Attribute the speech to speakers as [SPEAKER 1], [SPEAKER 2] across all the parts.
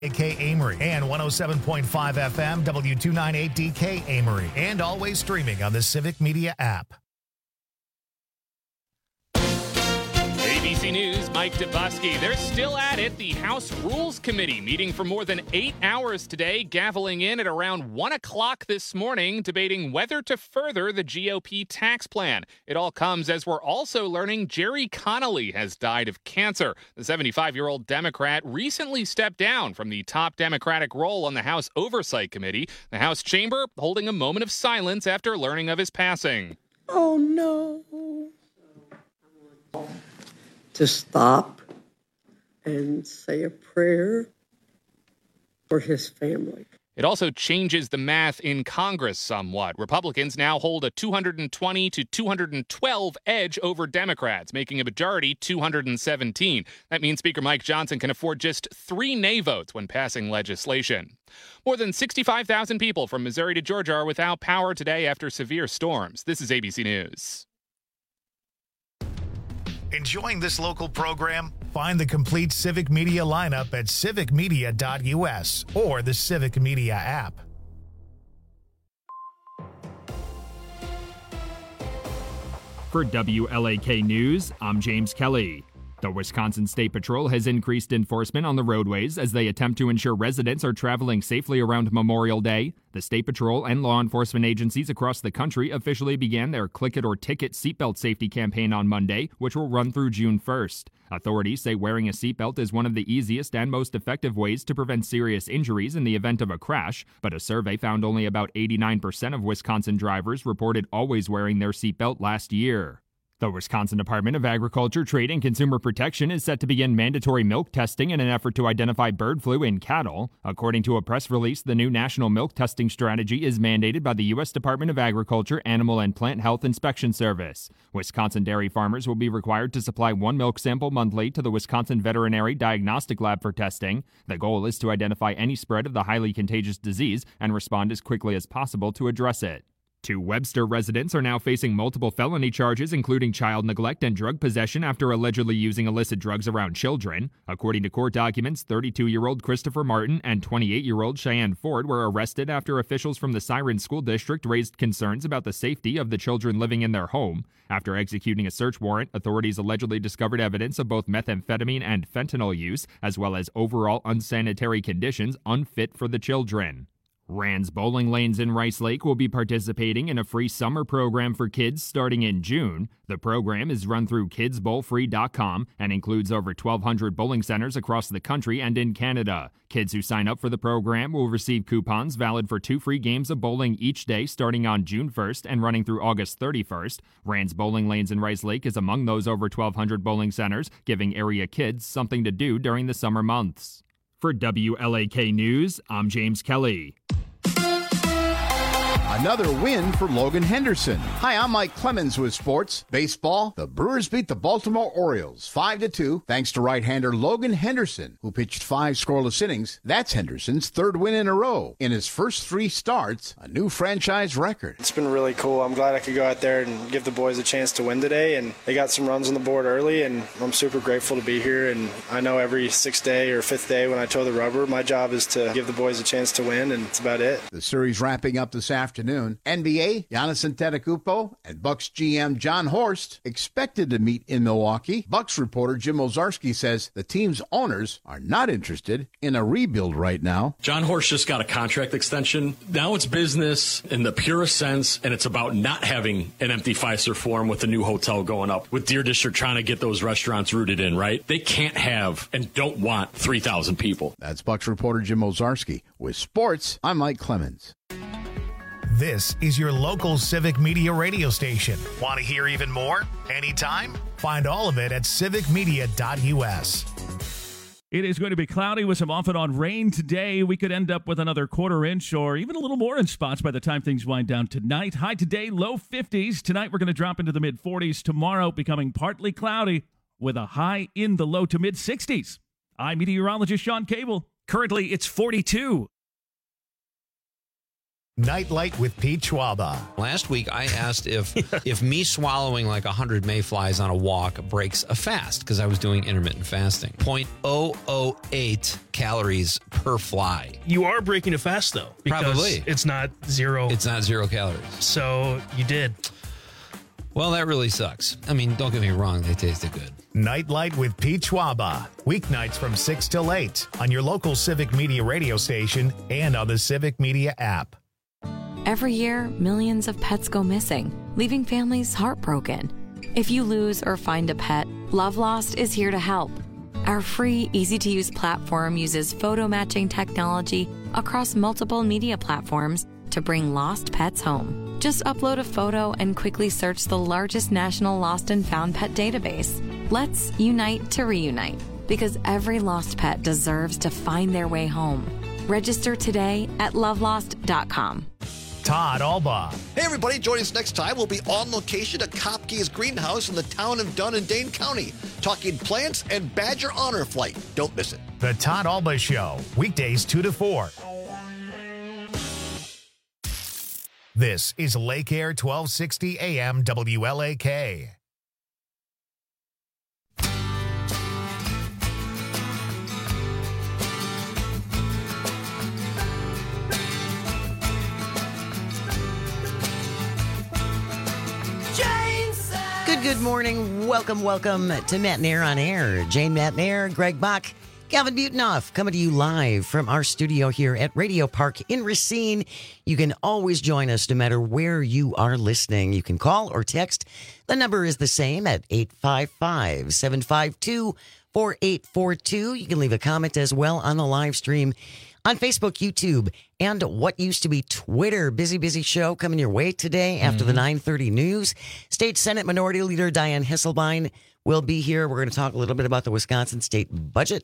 [SPEAKER 1] DK Amory and 107.5 FM W298DK Amory, and always streaming on the Civic Media app.
[SPEAKER 2] ABC News, Mike Dubosky. They're still at it. The House Rules Committee meeting for more than 8 hours today, gaveling in at around 1 o'clock this morning, debating whether to further the GOP tax plan. It all comes as we're also learning Jerry Connolly has died of cancer. The 75-year-old Democrat recently stepped down from the top Democratic role on the House Oversight Committee. The House chamber holding a moment of silence after learning of his passing.
[SPEAKER 3] Oh, no. To stop and say a prayer for his family.
[SPEAKER 2] It also changes the math in Congress somewhat. Republicans now hold a 220 to 212 edge over Democrats, making a majority 217. That means Speaker Mike Johnson can afford just 3 nay votes when passing legislation. More than 65,000 people from Missouri to Georgia are without power today after severe storms. This is ABC News.
[SPEAKER 1] Enjoying this local program? Find the complete Civic Media lineup at civicmedia.us or the Civic Media app.
[SPEAKER 4] For WLAK News, I'm James Kelly. The Wisconsin State Patrol has increased enforcement on the roadways as they attempt to ensure residents are traveling safely around Memorial Day. The State Patrol and law enforcement agencies across the country officially began their Click It or Ticket seatbelt safety campaign on Monday, which will run through June 1st. Authorities say wearing a seatbelt is one of the easiest and most effective ways to prevent serious injuries in the event of a crash, but a survey found only about 89% of Wisconsin drivers reported always wearing their seatbelt last year. The Wisconsin Department of Agriculture, Trade, and Consumer Protection is set to begin mandatory milk testing in an effort to identify bird flu in cattle. According to a press release, the new national milk testing strategy is mandated by the U.S. Department of Agriculture Animal and Plant Health Inspection Service. Wisconsin dairy farmers will be required to supply 1 milk sample monthly to the Wisconsin Veterinary Diagnostic Lab for testing. The goal is to identify any spread of the highly contagious disease and respond as quickly as possible to address it. 2 Webster residents are now facing multiple felony charges, including child neglect and drug possession after allegedly using illicit drugs around children. According to court documents, 32-year-old Christopher Martin and 28-year-old Cheyenne Ford were arrested after officials from the Siren School District raised concerns about the safety of the children living in their home. After executing a search warrant, authorities allegedly discovered evidence of both methamphetamine and fentanyl use, as well as overall unsanitary conditions unfit for the children. Rand's Bowling Lanes in Rice Lake will be participating in a free summer program for kids starting in June. The program is run through kidsbowlfree.com and includes over 1,200 bowling centers across the country and in Canada. Kids who sign up for the program will receive coupons valid for 2 free games of bowling each day starting on June 1st and running through August 31st. Rand's Bowling Lanes in Rice Lake is among those over 1,200 bowling centers, giving area kids something to do during the summer months. For WLAK News, I'm James Kelly.
[SPEAKER 5] Another win for Logan Henderson. Hi, I'm Mike Clemens with sports. Baseball, the Brewers beat the Baltimore Orioles 5-2 thanks to right-hander Logan Henderson, who pitched 5 scoreless innings. That's Henderson's 3rd win in a row. In his first 3 starts, a new franchise record.
[SPEAKER 6] It's been really cool. I'm glad I could go out there and give the boys a chance to win today, and they got some runs on the board early, and I'm super grateful to be here. And I know every 6th day or 5th day when I toe the rubber, my job is to give the boys a chance to win, and that's about it.
[SPEAKER 5] The series wrapping up this afternoon. NBA, Giannis Antetokounmpo and Bucks GM John Horst expected to meet in Milwaukee. Bucks reporter Jim Ozarski says the team's owners are not interested in a rebuild right now.
[SPEAKER 7] John Horst just got a contract extension. Now it's business in the purest sense, and it's about not having an empty Fiserv Forum with a new hotel going up, with Deer District trying to get those restaurants rooted in, right? They can't have and don't want 3,000 people.
[SPEAKER 5] That's Bucks reporter Jim Ozarski. With sports, I'm Mike Clemens.
[SPEAKER 1] This is your local Civic Media radio station. Want to hear even more? Anytime? Find all of it at civicmedia.us.
[SPEAKER 8] It is going to be cloudy with some off and on rain today. We could end up with another 1/4 inch or even a little more in spots by the time things wind down tonight. High today, low 50s. Tonight we're going to drop into the mid 40s. Tomorrow becoming partly cloudy with a high in the low to mid 60s. I'm meteorologist Sean Cable. Currently it's 42.
[SPEAKER 1] Nightlight with Pete Schwaba.
[SPEAKER 9] Last week, I asked if me swallowing like 100 mayflies on a walk breaks a fast, because I was doing intermittent fasting. 0.008 calories per fly.
[SPEAKER 10] You are breaking a fast, though. Because
[SPEAKER 9] Probably.
[SPEAKER 10] it's not zero.
[SPEAKER 9] It's not 0 calories.
[SPEAKER 10] So you did.
[SPEAKER 9] Well, that really sucks. I mean, don't get me wrong, they tasted good.
[SPEAKER 1] Nightlight with Pete Schwaba. Weeknights from 6 till 8 on your local Civic Media radio station and on the Civic Media app.
[SPEAKER 11] Every year, millions of pets go missing, leaving families heartbroken. If you lose or find a pet, Love Lost is here to help. Our free, easy-to-use platform uses photo matching technology across multiple media platforms to bring lost pets home. Just upload a photo and quickly search the largest national lost and found pet database. Let's unite to reunite, because every lost pet deserves to find their way home. Register today at lovelost.com.
[SPEAKER 1] Todd Alba.
[SPEAKER 12] Hey, everybody, join us next time. We'll be on location at Kopke's Greenhouse in the town of Dunn in Dane County, talking plants and Badger Honor Flight. Don't miss it.
[SPEAKER 1] The Todd Alba Show, weekdays 2 to 4. This is Lake Air 1260 AM WLAK.
[SPEAKER 13] Good morning. Welcome to Matt and Air on Air. Jane Matt and Air, Greg Bach, Calvin Butonoff coming to you live from our studio here at Radio Park in Racine. You can always join us no matter where you are listening. You can call or text. The number is the same at 855-752-4842. You can leave a comment as well on the live stream on Facebook, YouTube, and what used to be Twitter. Busy show coming your way today after the 9:30 news. State Senate Minority Leader Dianne Hisselbein will be here. We're going to talk a little bit about the Wisconsin state budget.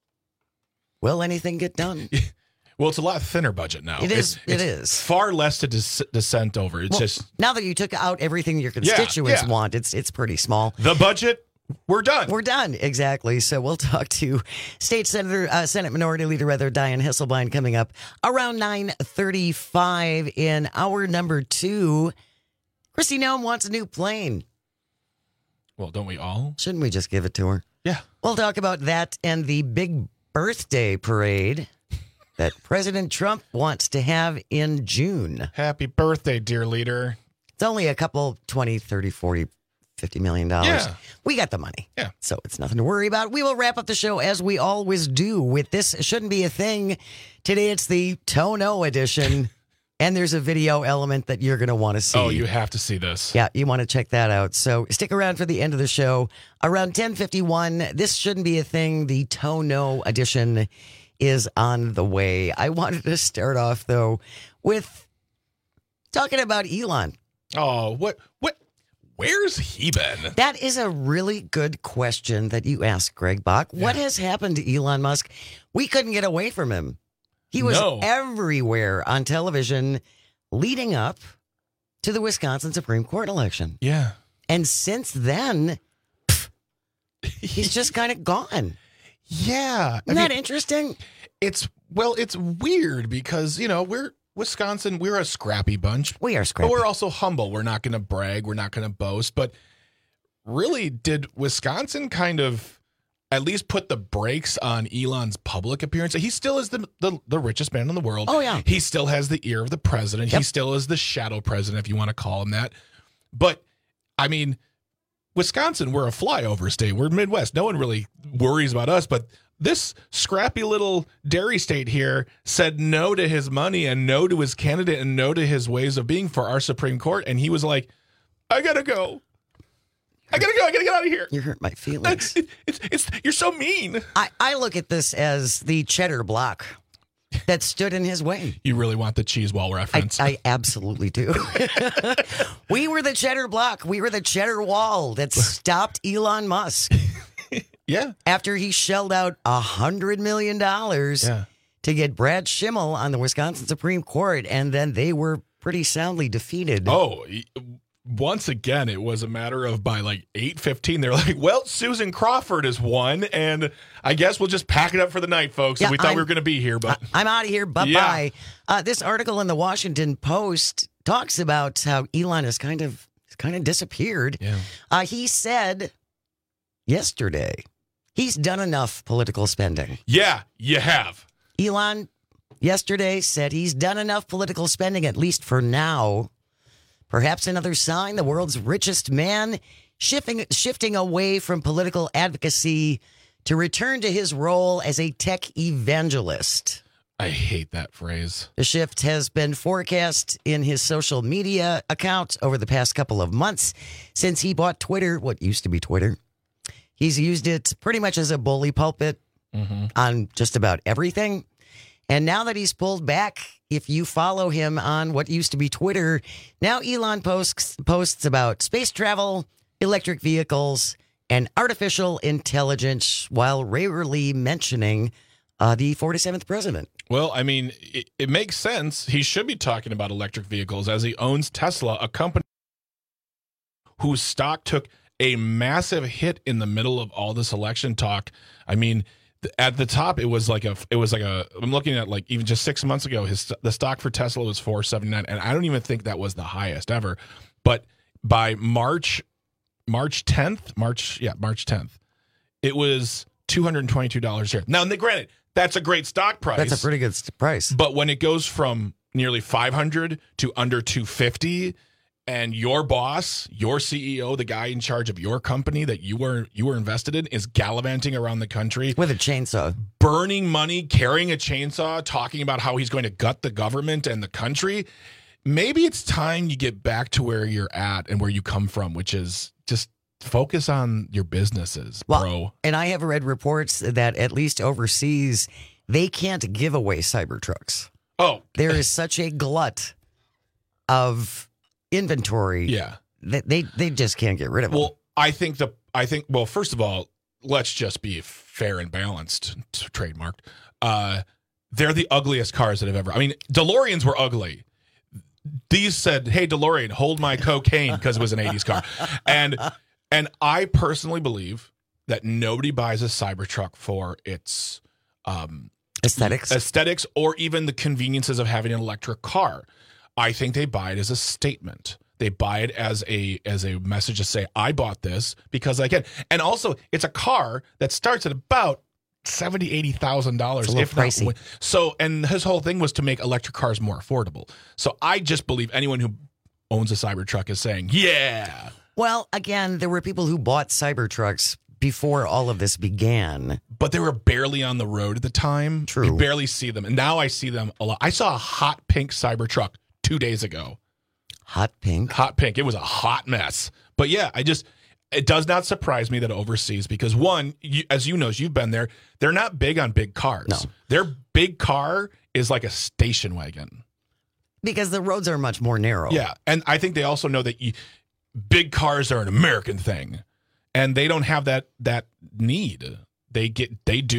[SPEAKER 13] Will anything get done?
[SPEAKER 14] Well, it's a lot thinner budget now.
[SPEAKER 13] It is.
[SPEAKER 14] Far less to dissent over. It's just
[SPEAKER 13] now that you took out everything your constituents want, it's pretty small.
[SPEAKER 14] The budget. We're done.
[SPEAKER 13] We're done. Exactly. So we'll talk to Senate Minority Leader Dianne Hisselbein coming up around 9:35 in hour number 2. Kristi Noem wants a new plane.
[SPEAKER 14] Well, don't we all?
[SPEAKER 13] Shouldn't we just give it to her?
[SPEAKER 14] Yeah.
[SPEAKER 13] We'll talk about that and the big birthday parade that President Trump wants to have in June.
[SPEAKER 14] Happy birthday, dear leader.
[SPEAKER 13] It's only a couple, 20, 30, 40, $50 million.
[SPEAKER 14] Yeah.
[SPEAKER 13] We got the money.
[SPEAKER 14] Yeah.
[SPEAKER 13] So it's nothing to worry about. We will wrap up the show as we always do with This Shouldn't Be a Thing. Today it's the Tono edition. And there's a video element that you're going to want to see.
[SPEAKER 14] Oh, you have to see this.
[SPEAKER 13] Yeah, you want to check that out. So stick around for the end of the show. Around 10:51, This Shouldn't Be a Thing. The Tono edition is on the way. I wanted to start off, though, with talking about Elon.
[SPEAKER 14] Oh, what? Where's he been?
[SPEAKER 13] That is a really good question that you asked, Greg Bach. Yeah. What has happened to Elon Musk? We couldn't get away from him. He was everywhere on television leading up to the Wisconsin Supreme Court election.
[SPEAKER 14] Yeah.
[SPEAKER 13] And since then, he's just kind of gone.
[SPEAKER 14] Yeah.
[SPEAKER 13] Isn't that interesting?
[SPEAKER 14] It's weird because, we're Wisconsin, we're a scrappy bunch.
[SPEAKER 13] We are scrappy.
[SPEAKER 14] But we're also humble. We're not going to brag. We're not going to boast. But really, did Wisconsin kind of at least put the brakes on Elon's public appearance? He still is the richest man in the world.
[SPEAKER 13] Oh, yeah.
[SPEAKER 14] He still has the ear of the president.
[SPEAKER 13] Yep.
[SPEAKER 14] He still is the shadow president, if you want to call him that. But, I mean, Wisconsin, we're a flyover state. We're Midwest. No one really worries about us. But this scrappy little dairy state here said no to his money and no to his candidate and no to his ways of being for our Supreme Court. And he was like, I got to go. I got to get out of here.
[SPEAKER 13] You hurt my feelings.
[SPEAKER 14] You're so mean.
[SPEAKER 13] I look at this as the cheddar block that stood in his way.
[SPEAKER 14] You really want the cheese wall reference?
[SPEAKER 13] I absolutely do. We were the cheddar block. We were the cheddar wall that stopped Elon Musk.
[SPEAKER 14] Yeah.
[SPEAKER 13] After he shelled out $100 million to get Brad Schimmel on the Wisconsin Supreme Court, and then they were pretty soundly defeated.
[SPEAKER 14] Oh, once again, it was a matter of by like 8:15, they're like, well, Susan Crawford has won, and I guess we'll just pack it up for the night, folks.
[SPEAKER 13] Yeah,
[SPEAKER 14] We thought we were going to be here, but
[SPEAKER 13] I'm out of here. Bye-bye. This article in the Washington Post talks about how Elon has kind of disappeared.
[SPEAKER 14] Yeah.
[SPEAKER 13] He said yesterday he's done enough political spending.
[SPEAKER 14] Yeah, you have.
[SPEAKER 13] Elon yesterday said he's done enough political spending, at least for now. Perhaps another sign the world's richest man shifting away from political advocacy to return to his role as a tech evangelist.
[SPEAKER 14] I hate that phrase.
[SPEAKER 13] The shift has been forecast in his social media account over the past couple of months since he bought Twitter, what used to be Twitter. He's used it pretty much as a bully pulpit on just about everything. And now that he's pulled back, if you follow him on what used to be Twitter, now Elon posts about space travel, electric vehicles, and artificial intelligence while rarely mentioning the 47th president.
[SPEAKER 14] Well, I mean, it makes sense. He should be talking about electric vehicles as he owns Tesla, a company whose stock took a massive hit in the middle of all this election talk. I mean, at the top, it was like a. I'm looking at like even just 6 months ago, the stock for Tesla was $4.79, and I don't even think that was the highest ever. But by March 10th, it was $222 a share. Now, granted, that's a great stock price.
[SPEAKER 13] That's a pretty good price.
[SPEAKER 14] But when it goes from nearly 500 to under 250, and your boss, your CEO, the guy in charge of your company that you were invested in, is gallivanting around the country
[SPEAKER 13] with a chainsaw,
[SPEAKER 14] burning money, carrying a chainsaw, talking about how he's going to gut the government and the country, maybe it's time you get back to where you're at and where you come from, which is just focus on your businesses, bro.
[SPEAKER 13] And I have read reports that at least overseas, they can't give away Cybertrucks.
[SPEAKER 14] Oh,
[SPEAKER 13] there is such a glut of inventory.
[SPEAKER 14] Yeah,
[SPEAKER 13] that they just can't get rid of them.
[SPEAKER 14] Well, I think first of all, let's just be fair and balanced. Trademarked. They're the ugliest cars that have ever. I mean, DeLoreans were ugly. These said, "Hey, DeLorean, hold my cocaine," because it was an '80s car, and I personally believe that nobody buys a Cybertruck for its aesthetics, or even the conveniences of having an electric car. I think they buy it as a statement. They buy it as a message to say, I bought this because I can. And also, it's a car that starts at about $70,000, $80,000.
[SPEAKER 13] If pricey.
[SPEAKER 14] Not. So, and his whole thing was to make electric cars more affordable. So I just believe anyone who owns a Cybertruck is saying, yeah.
[SPEAKER 13] Well, again, there were people who bought Cybertrucks before all of this began.
[SPEAKER 14] But they were barely on the road at the time.
[SPEAKER 13] True.
[SPEAKER 14] You barely see them. And now I see them a lot. I saw a hot pink Cybertruck 2 days ago.
[SPEAKER 13] Hot pink?
[SPEAKER 14] Hot pink. It was a hot mess. But yeah, it does not surprise me that overseas, because one, as you know, you've been there, they're not big on big cars.
[SPEAKER 13] No.
[SPEAKER 14] Their big car is like a station wagon.
[SPEAKER 13] Because the roads are much more narrow.
[SPEAKER 14] Yeah. And I think they also know that big cars are an American thing. And they don't have that need. They get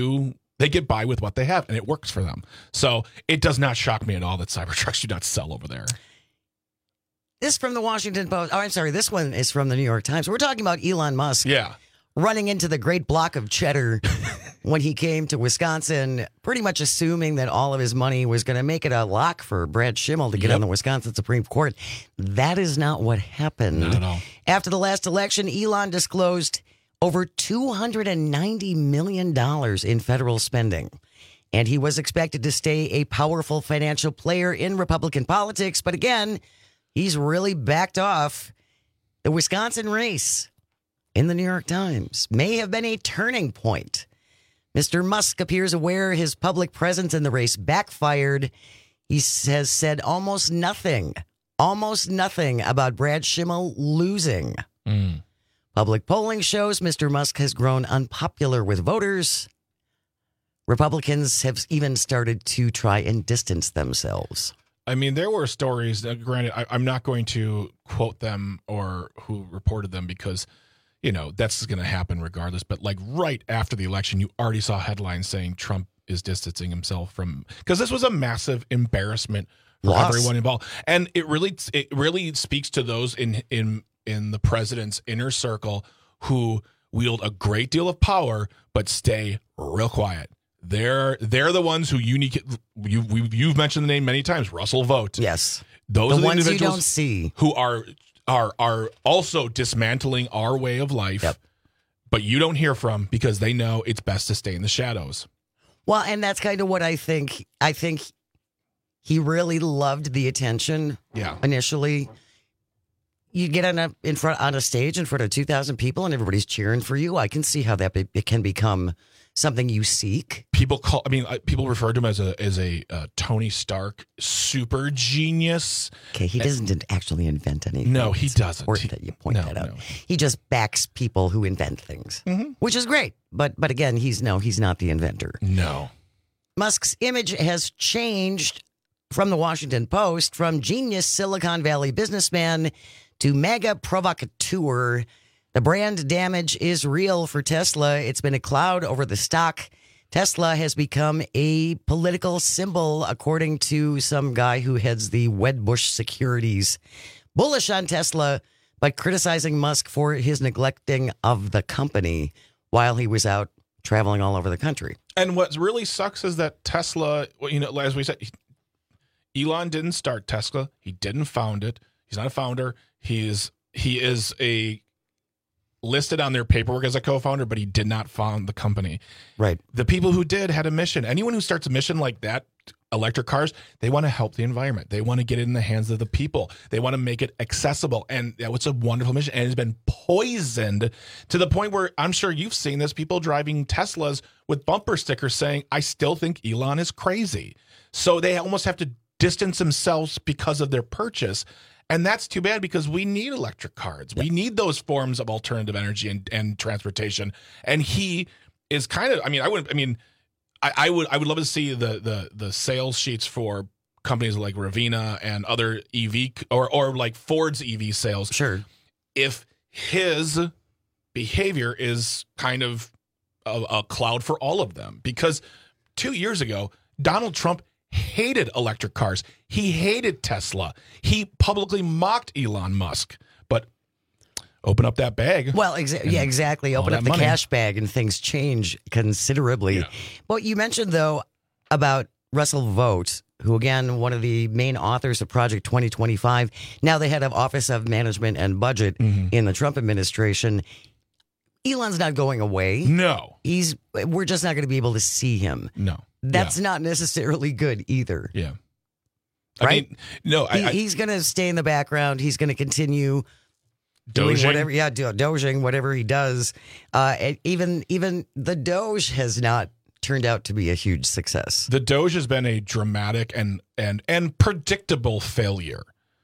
[SPEAKER 14] by with what they have, and it works for them. So it does not shock me at all that Cybertrucks do not sell over there.
[SPEAKER 13] This from the Washington Post. Oh, I'm sorry. This one is from the New York Times. We're talking about Elon Musk.
[SPEAKER 14] Yeah.
[SPEAKER 13] Running into the great block of cheddar when he came to Wisconsin, pretty much assuming that all of his money was going to make it a lock for Brad Schimmel to get on the Wisconsin Supreme Court. That is not what happened.
[SPEAKER 14] Not at all.
[SPEAKER 13] After the last election, Elon disclosed over $290 million in federal spending. And he was expected to stay a powerful financial player in Republican politics. But again, he's really backed off. The Wisconsin race in the New York Times may have been a turning point. Mr. Musk appears aware his public presence in the race backfired. He has said almost nothing about Brad Schimmel losing. Public polling shows Mr. Musk has grown unpopular with voters. Republicans have even started to try and distance themselves.
[SPEAKER 14] I mean, there were stories, granted, I'm not going to quote them or who reported them because, that's going to happen regardless. But like right after the election, you already saw headlines saying Trump is distancing himself from, because this was a massive embarrassment for
[SPEAKER 13] Loss.
[SPEAKER 14] everyone involved, and it really speaks to those in the president's inner circle who wield a great deal of power but stay real quiet. They're the ones who you've mentioned the name many times, Russell Vought.
[SPEAKER 13] Yes.
[SPEAKER 14] Those
[SPEAKER 13] the
[SPEAKER 14] are the
[SPEAKER 13] ones
[SPEAKER 14] individuals
[SPEAKER 13] you don't see
[SPEAKER 14] who are also dismantling our way of life.
[SPEAKER 13] Yep.
[SPEAKER 14] But you don't hear from because they know it's best to stay in the shadows.
[SPEAKER 13] Well, and that's kind of what I think. I think he really loved the attention.
[SPEAKER 14] Yeah.
[SPEAKER 13] Initially, you get on a stage in front of 2,000 people and everybody's cheering for you. I can see how it can become something you seek.
[SPEAKER 14] People refer to him as a Tony Stark super genius.
[SPEAKER 13] Okay, he doesn't actually invent anything.
[SPEAKER 14] No, he doesn't.
[SPEAKER 13] Important that you point that out. No. He just backs people who invent things, which is great. But again, he's not the inventor.
[SPEAKER 14] No.
[SPEAKER 13] Musk's image has changed from the Washington Post, from genius Silicon Valley businessman to mega provocateur. The brand damage is real for Tesla. It's been a cloud over the stock. Tesla has become a political symbol, according to some guy who heads the Wedbush Securities. Bullish on Tesla, but criticizing Musk for his neglecting of the company while he was out traveling all over the country.
[SPEAKER 14] And what really sucks is that Tesla, as we said, Elon didn't start Tesla. He didn't found it. He's not a founder. He is listed on their paperwork as a co-founder, but he did not found the company.
[SPEAKER 13] Right.
[SPEAKER 14] The people who did had a mission. Anyone who starts a mission like that, electric cars, they want to help the environment. They want to get it in the hands of the people. They want to make it accessible. And it's a wonderful mission. And it's been poisoned to the point where I'm sure you've seen this, people driving Teslas with bumper stickers saying, I still think Elon is crazy. So they almost have to distance themselves because of their purchase. And that's too bad because we need electric cars. We need those forms of alternative energy and transportation. And he is kind of, I would love to see the sales sheets for companies like Rivian and other EV or like Ford's EV sales.
[SPEAKER 13] Sure.
[SPEAKER 14] If his behavior is kind of a cloud for all of them, because 2 years ago, Donald Trump hated electric cars. He hated Tesla. He publicly mocked Elon Musk. But open up that bag.
[SPEAKER 13] Well, exactly. Open up the cash bag and things change considerably. Yeah. Well, you mentioned, though, about Russell Vought, who, again, one of the main authors of Project 2025, now the head of Office of Management and Budget in the Trump administration. Elon's not going away.
[SPEAKER 14] No.
[SPEAKER 13] We're just not going to be able to see him.
[SPEAKER 14] No.
[SPEAKER 13] That's not necessarily good either.
[SPEAKER 14] Yeah.
[SPEAKER 13] Right?
[SPEAKER 14] No.
[SPEAKER 13] He's going to stay in the background. He's going to continue doing whatever. Yeah, doging, whatever he does. Even the Doge has not turned out to be a huge success.
[SPEAKER 14] The Doge has been a dramatic and predictable failure.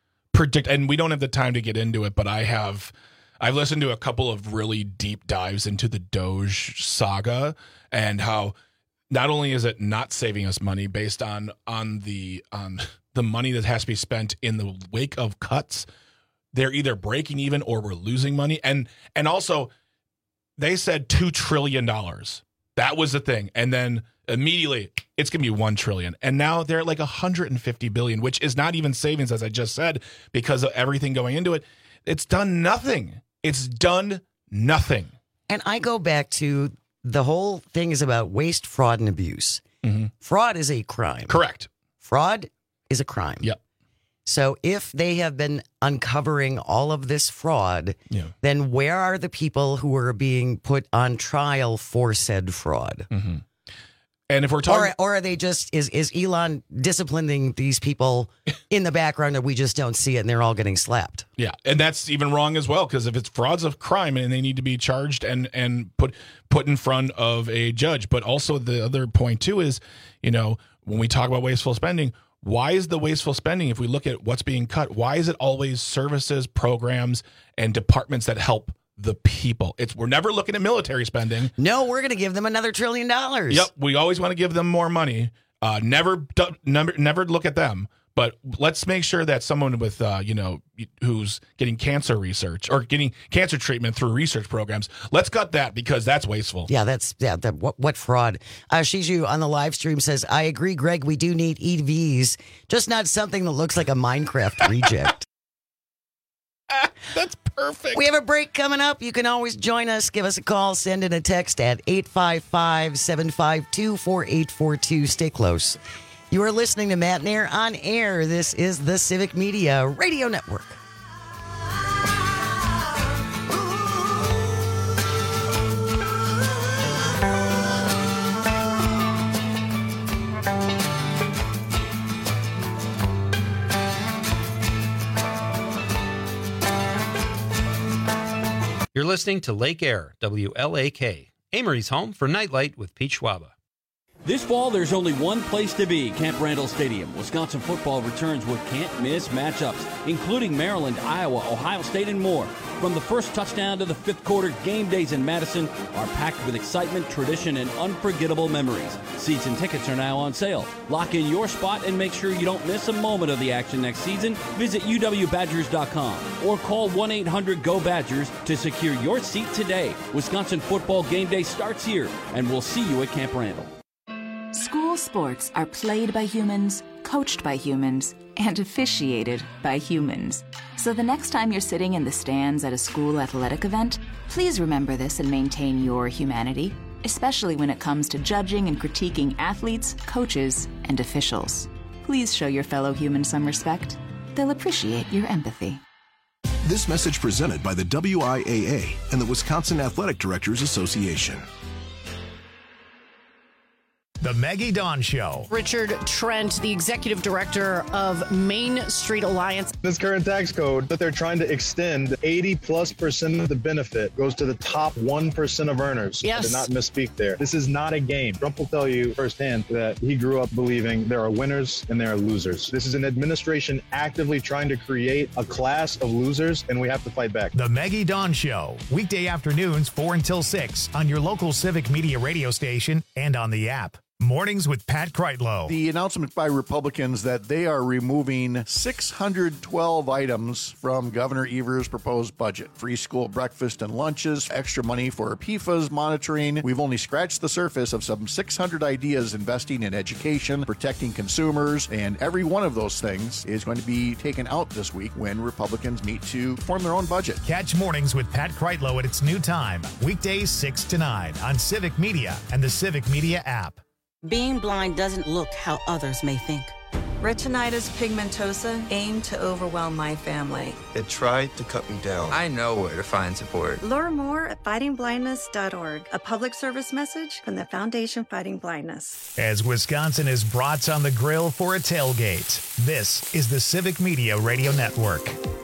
[SPEAKER 14] And we don't have the time to get into it, but I've listened to a couple of really deep dives into the Doge saga and how not only is it not saving us money based on the money that has to be spent in the wake of cuts, they're either breaking even or we're losing money. And also, they said $2 trillion. That was the thing. And then immediately, it's going to be $1 trillion. And now they're at like $150 billion, which is not even savings, as I just said, because of everything going into it. It's done nothing. It's done nothing.
[SPEAKER 13] And I go back to the whole thing is about waste, fraud, and abuse. Mm-hmm. Fraud is a crime.
[SPEAKER 14] Correct.
[SPEAKER 13] Fraud is a crime.
[SPEAKER 14] Yep.
[SPEAKER 13] So if they have been uncovering all of this fraud, then where are the people who are being put on trial for said fraud?
[SPEAKER 14] Mm-hmm. And if we're talking,
[SPEAKER 13] or are they just is Elon disciplining these people in the background that we just don't see it and they're all getting slapped?
[SPEAKER 14] Yeah, and that's even wrong as well, because if it's fraud's a crime and they need to be charged and put in front of a judge. But also the other point too is, when we talk about wasteful spending, why is the wasteful spending, if we look at what's being cut, why is it always services, programs, and departments that help the people? We're never looking at military spending.
[SPEAKER 13] No, we're going to give them another $1 trillion.
[SPEAKER 14] Yep, we always want to give them more money. Never look at them. but let's make sure that someone with, who's getting cancer research or getting cancer treatment through research programs, let's cut that because that's wasteful.
[SPEAKER 13] Yeah, what fraud. Shiju on the live stream says, I agree, Greg, we do need EVs, just not something that looks like a Minecraft reject.
[SPEAKER 14] That's perfect.
[SPEAKER 13] We have a break coming up. You can always join us. Give us a call. Send in a text at 855-752-4842. Stay close. You are listening to Matt Nair on air. This is the Civic Media Radio Network.
[SPEAKER 9] You're listening to Lake Air, WLAK, Amory's home for Nightlight with Pete Schwaba.
[SPEAKER 15] This fall, there's only one place to be, Camp Randall Stadium. Wisconsin football returns with can't-miss matchups, including Maryland, Iowa, Ohio State, and more. From the first touchdown to the fifth quarter, game days in Madison are packed with excitement, tradition, and unforgettable memories. Seats and tickets are now on sale. Lock in your spot and make sure you don't miss a moment of the action next season. Visit uwbadgers.com or call 1-800-GO-BADGERS to secure your seat today. Wisconsin football game day starts here, and we'll see you at Camp Randall.
[SPEAKER 16] School sports are played by humans, coached by humans, and officiated by humans. So the next time you're sitting in the stands at a school athletic event, please remember this and maintain your humanity, especially when it comes to judging and critiquing athletes, coaches, and officials. Please show your fellow humans some respect. They'll appreciate your empathy.
[SPEAKER 17] This message presented by the WIAA and the Wisconsin Athletic Directors Association.
[SPEAKER 1] The Maggie Dawn Show.
[SPEAKER 18] Richard Trent, the executive director of Main Street Alliance.
[SPEAKER 19] This current tax code that they're trying to extend, 80+% of the benefit goes to the top 1% of earners.
[SPEAKER 18] Yes.
[SPEAKER 19] I did not misspeak there. This is not a game. Trump will tell you firsthand that he grew up believing there are winners and there are losers. This is an administration actively trying to create a class of losers, and we have to fight back.
[SPEAKER 1] The Maggie Dawn Show. Weekday afternoons 4 until 6 on your local Civic Media radio station and on the app. Mornings with Pat Kreitlow.
[SPEAKER 5] The announcement by Republicans that they are removing 612 items from Governor Evers' proposed budget. Free school breakfast and lunches, extra money for PFAS monitoring. We've only scratched the surface of some 600 ideas investing in education, protecting consumers, and every one of those things is going to be taken out this week when Republicans meet to form their own budget.
[SPEAKER 1] Catch Mornings with Pat Kreitlow at its new time, weekdays 6 to 9 on Civic Media and the Civic Media app.
[SPEAKER 20] Being blind doesn't look how others may think.
[SPEAKER 21] Retinitis pigmentosa aimed to overwhelm my family.
[SPEAKER 22] It tried to cut me down. I know where to find support.
[SPEAKER 21] Learn more at fightingblindness.org, a public service message from the Foundation Fighting Blindness.
[SPEAKER 1] As Wisconsin is brats on the grill for a tailgate, this is the Civic Media Radio Network.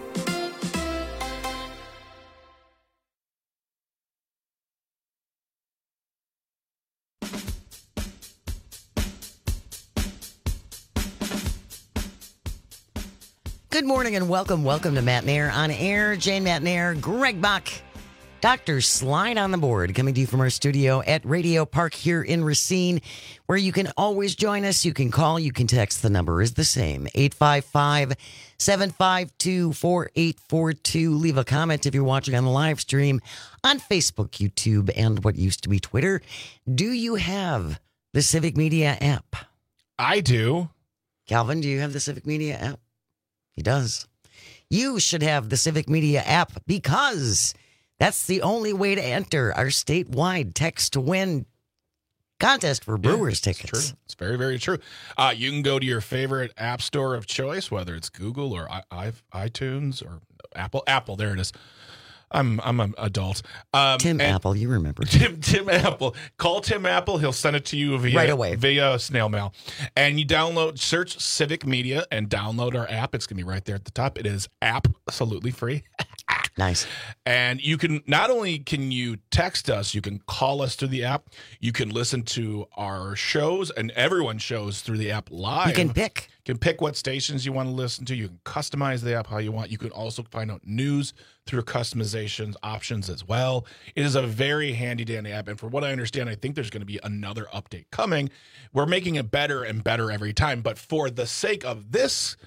[SPEAKER 13] Good morning and welcome to Matt Nair on air. Jane Matt Nair, Greg Bach, Dr. Slide on the board, coming to you from our studio at Radio Park here in Racine, where you can always join us. You can call, you can text. The number is the same, 855-752-4842. Leave a comment if you're watching on the live stream on Facebook, YouTube, and what used to be Twitter. Do you have the Civic Media app?
[SPEAKER 14] I do.
[SPEAKER 13] Calvin, do you have the Civic Media app? He does. You should have the Civic Media app because that's the only way to enter our statewide text to win contest for Brewers tickets.
[SPEAKER 14] It's true. It's very, very true. You can go to your favorite app store of choice, whether it's Google or iTunes or Apple. Apple, there it is. I'm an adult.
[SPEAKER 13] Tim Apple, you remember.
[SPEAKER 14] Tim Apple. Call Tim Apple. He'll send it to you
[SPEAKER 13] right away
[SPEAKER 14] via snail mail. And you search Civic Media and download our app. It's going to be right there at the top. It is absolutely free.
[SPEAKER 13] Nice.
[SPEAKER 14] And you can not only can you text us, you can call us through the app. You can listen to our shows and everyone's shows through the app live.
[SPEAKER 13] You can pick.
[SPEAKER 14] You can pick what stations you want to listen to. You can customize the app how you want. You can also find out news through customizations options as well. It is a very handy dandy app. And from what I understand, I think there's going to be another update coming. We're making it better and better every time. But for the sake of this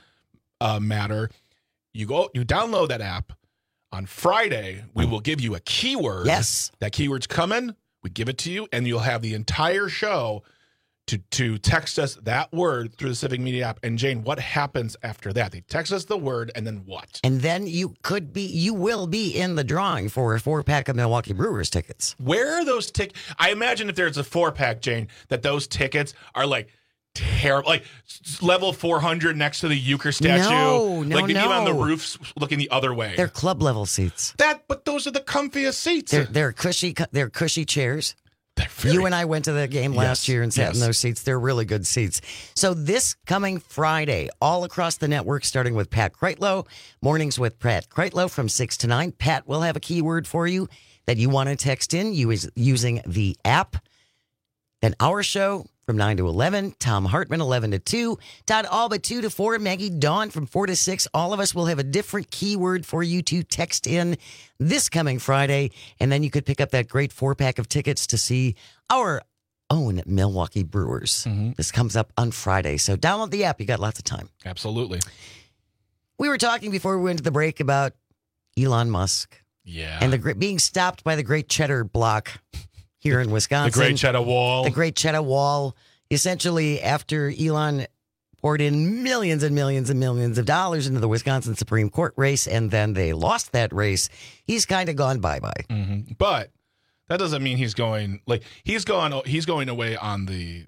[SPEAKER 14] matter, you download that app. On Friday, we will give you a keyword.
[SPEAKER 13] Yes.
[SPEAKER 14] That keyword's coming. We give it to you, and you'll have the entire show to text us that word through the Civic Media app. And Jane, what happens after that? They text us the word, and then what?
[SPEAKER 13] And then you will be in the drawing for a 4-pack of Milwaukee Brewers tickets.
[SPEAKER 14] Where are those tickets? I imagine if there's a 4-pack, Jane, that those tickets are like terrible, like level 400 next to the Euchre statue.
[SPEAKER 13] No,
[SPEAKER 14] like maybe on the roofs looking the other way.
[SPEAKER 13] They're club level seats.
[SPEAKER 14] But those are the comfiest seats.
[SPEAKER 13] They're cushy chairs. You and I went to the game last year and sat in those seats. They're really good seats. So this coming Friday, all across the network, starting with Pat Kreitlow, mornings with Pat Kreitlow from 6 to 9. Pat will have a keyword for you that you want to text in using the app. Then our show from 9 to 11, Tom Hartman 11 to 2, Todd Alba 2 to 4, Maggie Dawn from 4 to 6. All of us will have a different keyword for you to text in this coming Friday, and then you could pick up that great 4-pack of tickets to see our own Milwaukee Brewers. This comes up on Friday, so download the app. You got lots of time.
[SPEAKER 14] Absolutely.
[SPEAKER 13] We were talking before we went to the break about Elon Musk.
[SPEAKER 14] Yeah.
[SPEAKER 13] And being stopped by the Great Cheddar Block here in Wisconsin.
[SPEAKER 14] The Great Cheddar Wall.
[SPEAKER 13] The Great Cheddar Wall. Essentially, after Elon poured in millions and millions and millions of dollars into the Wisconsin Supreme Court race, and then they lost that race, he's kind of gone bye-bye.
[SPEAKER 14] But that doesn't mean he's going going away on the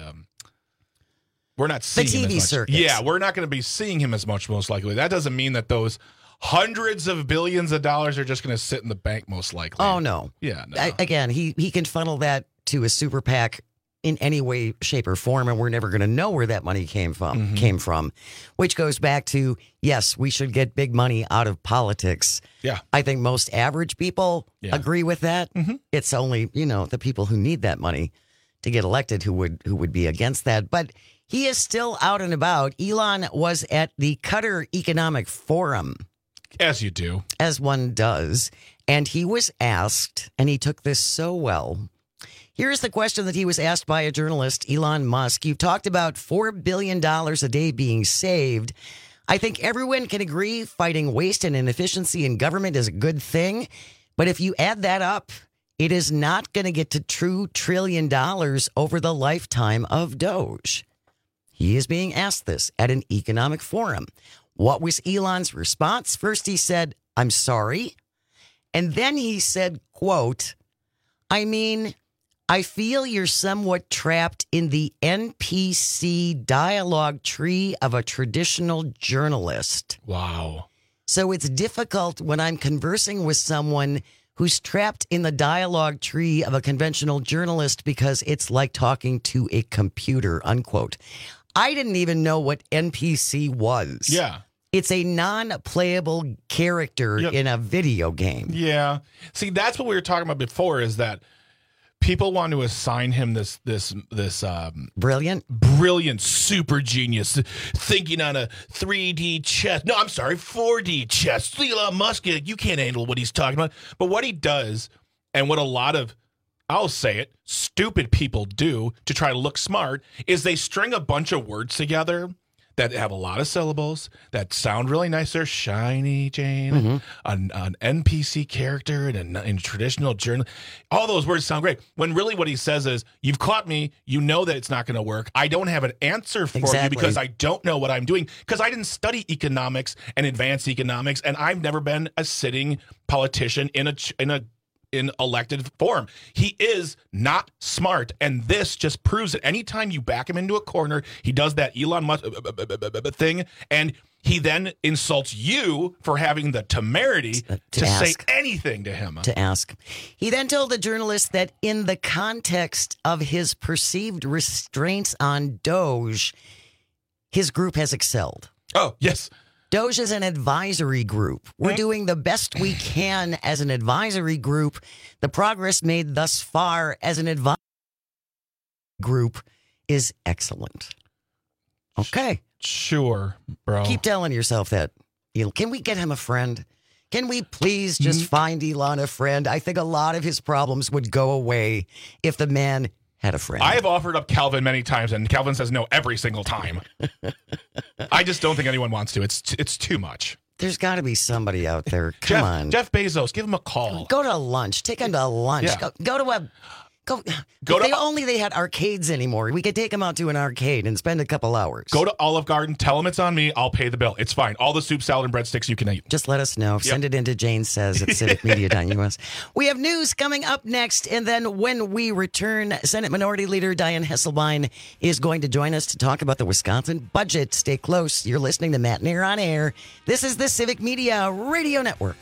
[SPEAKER 14] we're not seeing him
[SPEAKER 13] TV
[SPEAKER 14] as much.
[SPEAKER 13] circuit.
[SPEAKER 14] Yeah, we're not going to be seeing him as much, most likely. That doesn't mean that those hundreds of billions of dollars are just going to sit in the bank, most likely.
[SPEAKER 13] Oh, no.
[SPEAKER 14] Yeah, no.
[SPEAKER 13] Again, he can funnel that to a super PAC in any way, shape, or form, and we're never going to know where that money came from. Which goes back to, yes, we should get big money out of politics.
[SPEAKER 14] Yeah.
[SPEAKER 13] I think most average people agree with that. It's only, the people who need that money to get elected who would be against that. But he is still out and about. Elon was at the Qatar Economic Forum.
[SPEAKER 14] As you do.
[SPEAKER 13] As one does. And he was asked, and he took this so well. Here's the question that he was asked by a journalist, Elon Musk. You've talked about $4 billion a day being saved. I think everyone can agree fighting waste and inefficiency in government is a good thing. But if you add that up, it is not going to get to true $1 trillion over the lifetime of Doge. He is being asked this at an economic forum. What was Elon's response? First, he said, "I'm sorry." And then he said, quote, I feel you're somewhat trapped in the NPC dialogue tree of a traditional journalist.
[SPEAKER 14] Wow.
[SPEAKER 13] So it's difficult when I'm conversing with someone who's trapped in the dialogue tree of a conventional journalist because it's like talking to a computer, unquote. I didn't even know what NPC was.
[SPEAKER 14] Yeah.
[SPEAKER 13] It's a non-playable character in a video game.
[SPEAKER 14] Yeah. See, that's what we were talking about before, is that people want to assign him this brilliant super genius thinking on a 3D chess. No, I'm sorry, 4D chess. Elon Musk, you can't handle what he's talking about. But what he does, and what a lot of, I'll say it, stupid people do to try to look smart, is they string a bunch of words together that have a lot of syllables, that sound really nice. They're shiny, Jane, an NPC character in a traditional journal. All those words sound great. When really what he says is, you've caught me. You know that it's not going to work. I don't have an answer for you because I don't know what I'm doing, because I didn't study economics and advanced economics, and I've never been a sitting politician in elected form. He is not smart, and this just proves it. Anytime you back him into a corner, he does that Elon Musk thing, and he then insults you for having the temerity to say anything to him.
[SPEAKER 13] To ask. He then told the journalist that in the context of his perceived restraints on Doge, his group has excelled.
[SPEAKER 14] Oh, yes.
[SPEAKER 13] Doge is an advisory group. We're doing the best we can as an advisory group. The progress made thus far as an advisory group is excellent. Okay.
[SPEAKER 14] Sure, bro.
[SPEAKER 13] Keep telling yourself that. Can we get him a friend? Can we please just find Elon a friend? I think a lot of his problems would go away if the man had a friend.
[SPEAKER 14] I have offered up Calvin many times, and Calvin says no every single time. I just don't think anyone wants to. It's too much.
[SPEAKER 13] There's got to be somebody out there. Come on.
[SPEAKER 14] Jeff Bezos, give him a call.
[SPEAKER 13] Go to lunch. Take him to lunch.
[SPEAKER 14] Yeah.
[SPEAKER 13] Go to a... If they had arcades anymore, we could take them out to an arcade and spend a couple hours.
[SPEAKER 14] Go to Olive Garden, tell them it's on me, I'll pay the bill. It's fine. All the soup, salad, and breadsticks you can eat.
[SPEAKER 13] Just let us know. Yep. Send it into Jane Says at civicmedia.us. We have news coming up next, and then when we return, Senate Minority Leader Dianne Hesselbein is going to join us to talk about the Wisconsin budget. Stay close. You're listening to Matt Nair on Air. This is the Civic Media Radio Network.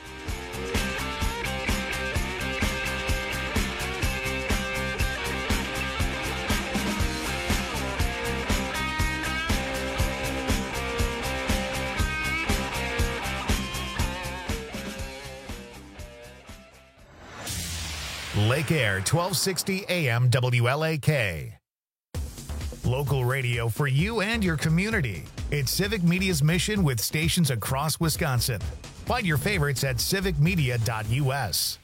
[SPEAKER 1] Lake Air, 1260 AM WLAK. Local radio for you and your community. It's Civic Media's mission with stations across Wisconsin. Find your favorites at civicmedia.us.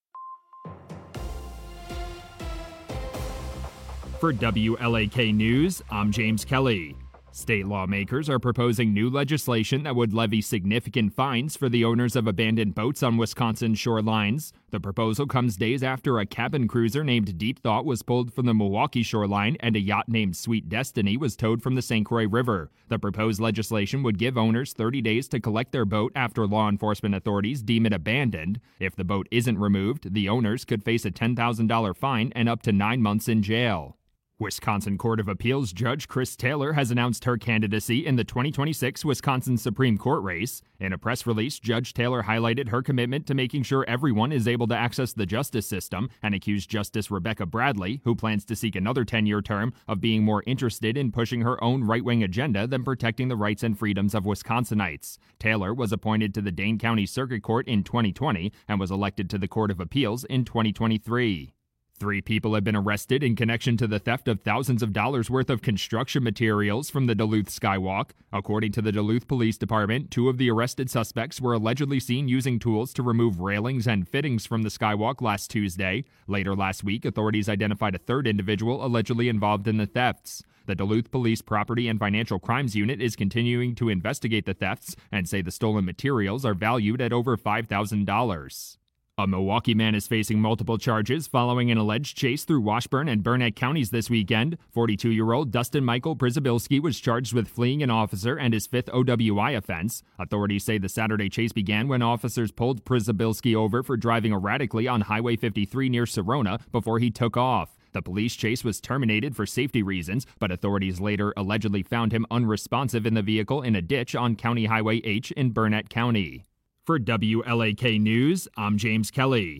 [SPEAKER 4] For WLAK News, I'm James Kelly. State lawmakers are proposing new legislation that would levy significant fines for the owners of abandoned boats on Wisconsin shorelines. The proposal comes days after a cabin cruiser named Deep Thought was pulled from the Milwaukee shoreline and a yacht named Sweet Destiny was towed from the St. Croix River. The proposed legislation would give owners 30 days to collect their boat after law enforcement authorities deem it abandoned. If the boat isn't removed, the owners could face a $10,000 fine and up to 9 months in jail. Wisconsin Court of Appeals Judge Chris Taylor has announced her candidacy in the 2026 Wisconsin Supreme Court race. In a press release, Judge Taylor highlighted her commitment to making sure everyone is able to access the justice system and accused Justice Rebecca Bradley, who plans to seek another 10-year term, of being more interested in pushing her own right-wing agenda than protecting the rights and freedoms of Wisconsinites. Taylor was appointed to the Dane County Circuit Court in 2020 and was elected to the Court of Appeals in 2023. 3 people have been arrested in connection to the theft of thousands of dollars worth of construction materials from the Duluth Skywalk. According to the Duluth Police Department, 2 of the arrested suspects were allegedly seen using tools to remove railings and fittings from the skywalk last Tuesday. Later last week, authorities identified a 3rd individual allegedly involved in the thefts. The Duluth Police Property and Financial Crimes Unit is continuing to investigate the thefts and say the stolen materials are valued at over $5,000. A Milwaukee man is facing multiple charges following an alleged chase through Washburn and Burnett counties this weekend. 42-year-old Dustin Michael Przybilski was charged with fleeing an officer and his 5th OWI offense. Authorities say the Saturday chase began when officers pulled Przybilski over for driving erratically on Highway 53 near Serona before he took off. The police chase was terminated for safety reasons, but authorities later allegedly found him unresponsive in the vehicle in a ditch on County Highway H in Burnett County. For WLAK News, I'm James Kelly.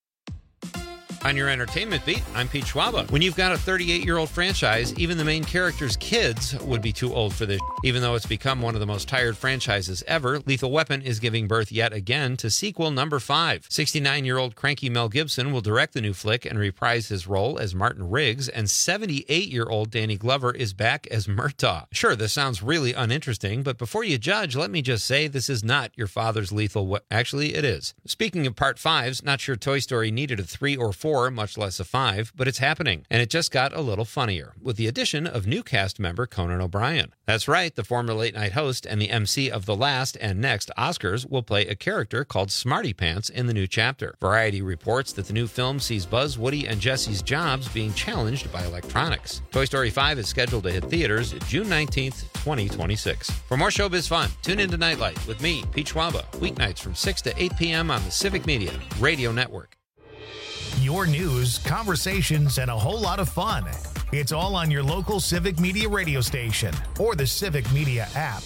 [SPEAKER 9] On your entertainment beat, I'm Pete Schwaba. When you've got a 38-year-old franchise, even the main character's kids would be too old for this. Even though it's become one of the most tired franchises ever, Lethal Weapon is giving birth yet again to sequel number 5. 69-year-old cranky Mel Gibson will direct the new flick and reprise his role as Martin Riggs, and 78-year-old Danny Glover is back as Murtaugh. Sure, this sounds really uninteresting, but before you judge, let me just say this is not your father's Lethal Weapon. Actually, it is. Speaking of Part 5s, not sure Toy Story needed a 3 or 4, much less a 5, but it's happening, and it just got a little funnier, with the addition of new cast member Conan O'Brien. That's right, the former late-night host and the MC of the last and next Oscars will play a character called Smarty Pants in the new chapter. Variety reports that the new film sees Buzz, Woody, and Jesse's jobs being challenged by electronics. Toy Story 5 is scheduled to hit theaters June 19th, 2026. For more showbiz fun, tune into Nightlight with me, Pete Schwaba, weeknights from 6 to 8 p.m. on the Civic Media Radio Network.
[SPEAKER 1] Your news, conversations, and a whole lot of fun. It's all on your local Civic Media radio station or the Civic Media app.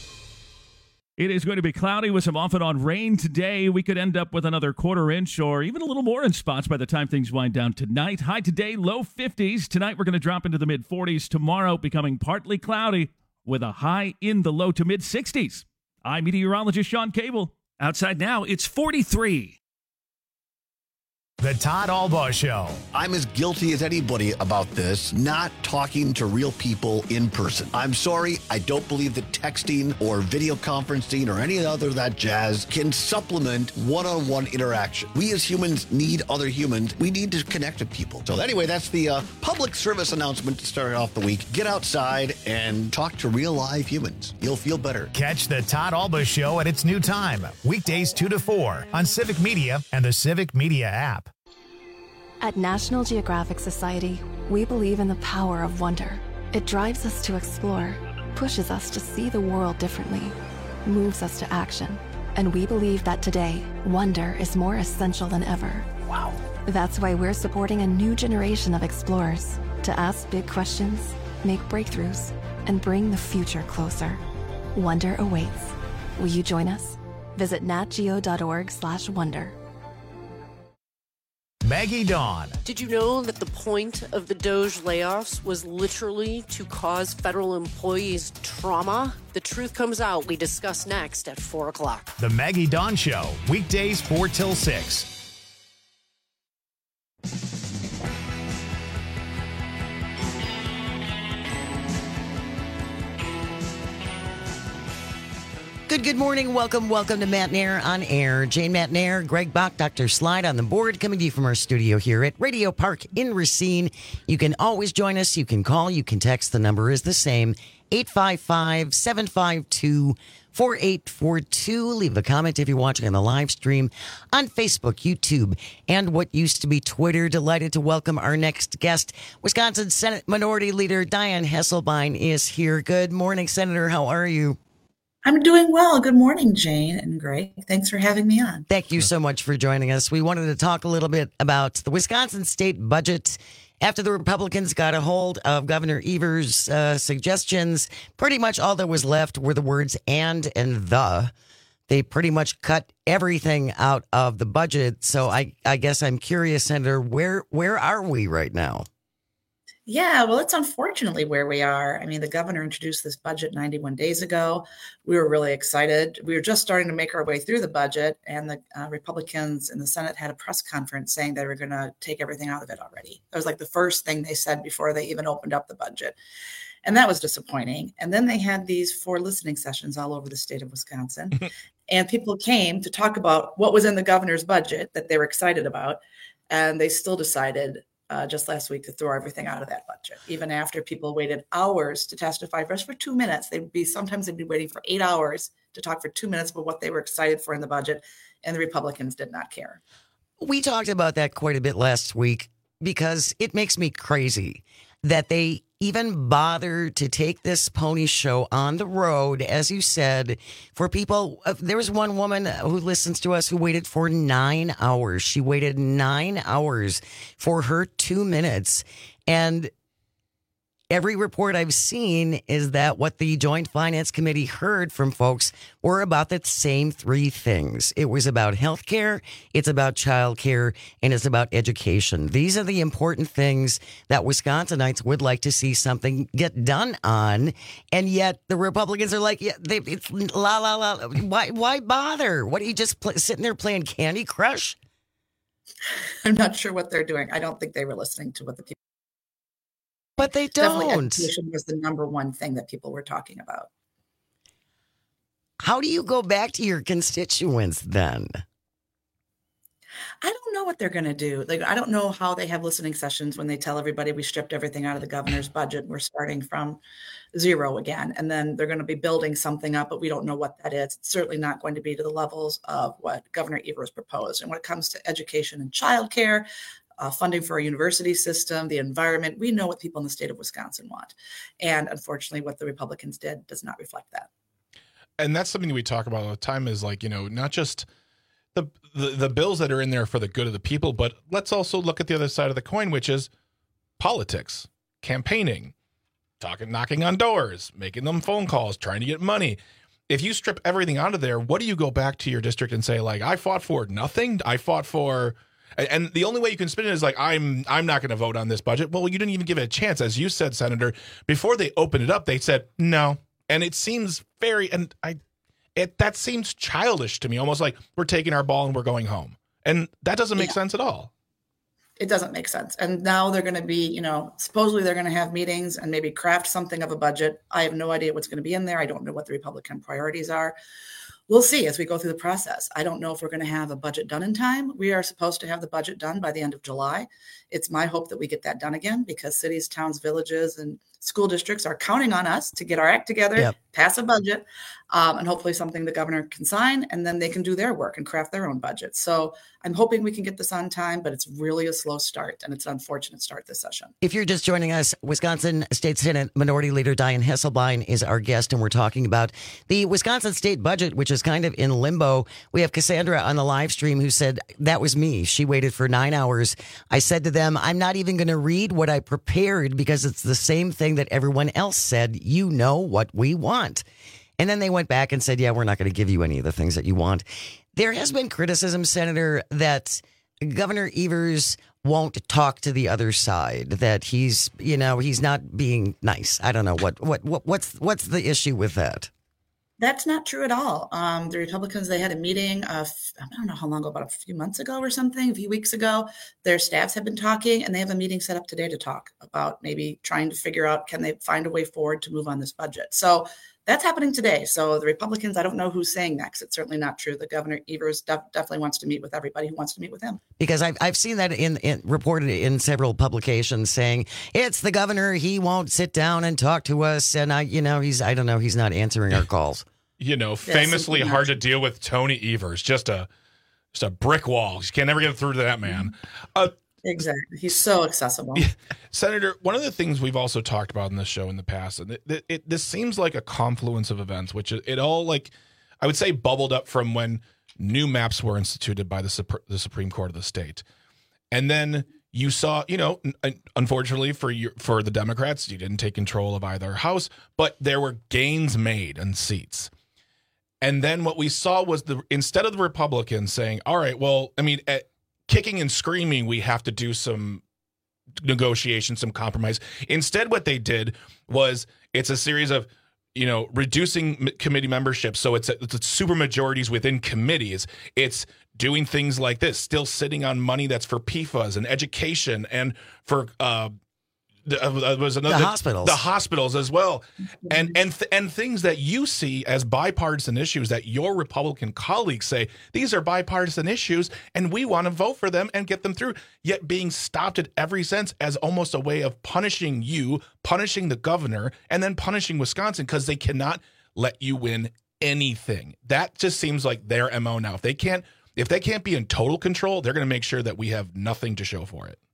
[SPEAKER 8] It is going to be cloudy with some off and on rain today. We could end up with another quarter-inch or even a little more in spots by the time things wind down tonight. High today, low 50s. Tonight we're going to drop into the mid-40s. Tomorrow becoming partly cloudy with a high in the low to mid-60s. I'm meteorologist Sean Cable. Outside now, it's 43.
[SPEAKER 1] The Todd Albaugh Show.
[SPEAKER 12] I'm as guilty as anybody about this, not talking to real people in person. I'm sorry, I don't believe that texting or video conferencing or any other of that jazz can supplement one-on-one interaction. We as humans need other humans. We need to connect with people. So anyway, that's the public service announcement to start off the week. Get outside and talk to real live humans. You'll feel better.
[SPEAKER 1] Catch the Todd Albaugh Show at its new time, weekdays 2 to 4 on Civic Media and the Civic Media app.
[SPEAKER 2] At National Geographic Society, we believe in the power of wonder. It drives us to explore, pushes us to see the world differently, moves us to action. And we believe that today, wonder is more essential than ever. Wow. That's why we're supporting a new generation of explorers to ask big questions, make breakthroughs, and bring the future closer. Wonder awaits. Will you join us? Visit natgeo.org/wonder.
[SPEAKER 1] Maggie Dawn.
[SPEAKER 18] Did you know that the point of the DOJ layoffs was literally to cause federal employees trauma? The truth comes out. We discuss next at 4 o'clock.
[SPEAKER 1] The Maggie Dawn Show, weekdays 4 till 6.
[SPEAKER 13] Good morning. Welcome to Matt Nair on Air. Jane Matt Nair, Greg Bach, Dr. Slide on the board, coming to you from our studio here at Radio Park in Racine. You can always join us. You can call. You can text. The number is the same, 855-752-4842. Leave a comment if you're watching on the live stream on Facebook, YouTube, and what used to be Twitter. Delighted to welcome our next guest. Wisconsin Senate Minority Leader Dianne Hesselbein is here. Good morning, Senator. How are you?
[SPEAKER 3] I'm doing well. Good morning, Jane and Greg. Thanks for having me on.
[SPEAKER 13] Thank you so much for joining us. We wanted to talk a little bit about the Wisconsin state budget. After the Republicans got a hold of Governor Evers' suggestions, pretty much all that was left were the words and the. They pretty much cut everything out of the budget. So I guess I'm curious, Senator, where are we right now?
[SPEAKER 3] Yeah, well, it's unfortunately where we are. I mean, the governor introduced this budget 91 days ago. We were really excited. We were just starting to make our way through the budget, and the Republicans in the Senate had a press conference saying they were going to take everything out of it already. That was like the first thing they said before they even opened up the budget. And that was disappointing. And then they had these 4 listening sessions all over the state of Wisconsin. And people came to talk about what was in the governor's budget that they were excited about. And they still decided just last week to throw everything out of that budget, even after people waited hours to testify just for 2 minutes. Sometimes they'd be waiting for 8 hours to talk for 2 minutes about what they were excited for in the budget, and the Republicans did not care.
[SPEAKER 13] We talked about that quite a bit last week because it makes me crazy that they even bother to take this pony show on the road, as you said, for people. There was one woman who listens to us who waited for 9 hours. She waited 9 hours for her 2 minutes. And every report I've seen is that what the Joint Finance Committee heard from folks were about the same 3 things. It was about health care, it's about child care, and it's about education. These are the important things that Wisconsinites would like to see something get done on. And yet the Republicans are like, yeah, it's la, la, la. Why bother? What are you just sitting there playing Candy Crush?
[SPEAKER 3] I'm not sure what they're doing. I don't think they were listening to what the people.
[SPEAKER 13] But they
[SPEAKER 3] Definitely
[SPEAKER 13] don't.
[SPEAKER 3] education was the number one thing that people were talking about.
[SPEAKER 13] How do you go back to your constituents then?
[SPEAKER 3] I don't know what they're going to do. Like, I don't know how they have listening sessions when they tell everybody we stripped everything out of the governor's budget. We're starting from zero again. And then they're going to be building something up, but we don't know what that is. It's certainly not going to be to the levels of what Governor Evers proposed. And when it comes to education and childcare, funding for our university system, the environment, we know what people in the state of Wisconsin want. And unfortunately, what the Republicans did does not reflect that.
[SPEAKER 14] And that's something we talk about all the time is like, not just the bills that are in there for the good of the people, but let's also look at the other side of the coin, which is politics, campaigning, knocking on doors, making them phone calls, trying to get money. If you strip everything out of there, what do you go back to your district and say, like, I fought for nothing? I fought for... And the only way you can spin it is like, I'm not going to vote on this budget. Well, you didn't even give it a chance. As you said, Senator, before they opened it up, they said no. And it seems very, and that seems childish to me, almost like we're taking our ball and we're going home. And that doesn't make sense at all.
[SPEAKER 3] It doesn't make sense. And now they're going to be, supposedly they're going to have meetings and maybe craft something of a budget. I have no idea what's going to be in there. I don't know what the Republican priorities are. We'll see as we go through the process. I don't know if we're going to have a budget done in time. We are supposed to have the budget done by the end of July. It's my hope that we get that done again, because cities, towns, villages, and school districts are counting on us to get our act together, pass a budget, and hopefully something the governor can sign, and then they can do their work and craft their own budget. So I'm hoping we can get this on time, but it's really a slow start, and it's an unfortunate start this session.
[SPEAKER 13] If you're just joining us, Wisconsin State Senate Minority Leader Dianne Hesselbein is our guest, and we're talking about the Wisconsin state budget, which is kind of in limbo. We have Cassandra on the live stream who said, that was me. She waited for 9 hours. I said to them, I'm not even going to read what I prepared because it's the same thing that everyone else said. You know what we want. And then they went back and said, yeah, we're not going to give you any of the things that you want. There has been criticism, Senator, that Governor Evers won't talk to the other side, that he's not being nice. I don't know what's the issue with that.
[SPEAKER 3] That's not true at all. The Republicans, they had a meeting I don't know how long ago, about a few months ago or something, a few weeks ago. Their staffs have been talking, and they have a meeting set up today to talk about maybe trying to figure out, can they find a way forward to move on this budget? So that's happening today. So the Republicans, I don't know who's saying next. It's certainly not true. The Governor Evers definitely wants to meet with everybody who wants to meet with him.
[SPEAKER 13] Because I've seen that in reported in several publications saying it's the governor. He won't sit down and talk to us. And he's not answering our calls.
[SPEAKER 14] Famously hard to deal with Tony Evers, just a brick wall. You can never get through to that man.
[SPEAKER 3] Exactly. He's so accessible.
[SPEAKER 14] Senator, one of the things we've also talked about in this show in the past, and this seems like a confluence of events, which it all, like, I would say, bubbled up from when new maps were instituted by the Supreme Court of the state. And then you saw, unfortunately for the Democrats, you didn't take control of either house, but there were gains made in seats. And then what we saw was instead of the Republicans saying, all right, well, kicking and screaming, we have to do some negotiation, some compromise. Instead, what they did was it's a series of, reducing committee membership. So it's super majorities within committees. It's doing things like this, still sitting on money that's for PFAS and education and for the hospitals as well, and things that you see as bipartisan issues that your Republican colleagues say these are bipartisan issues and we want to vote for them and get them through, yet being stopped at every sense as almost a way of punishing you, punishing the governor, and then punishing Wisconsin because they cannot let you win anything. That just seems like their MO now. If they can't be in total control, they're going to make sure that we have nothing to show for it.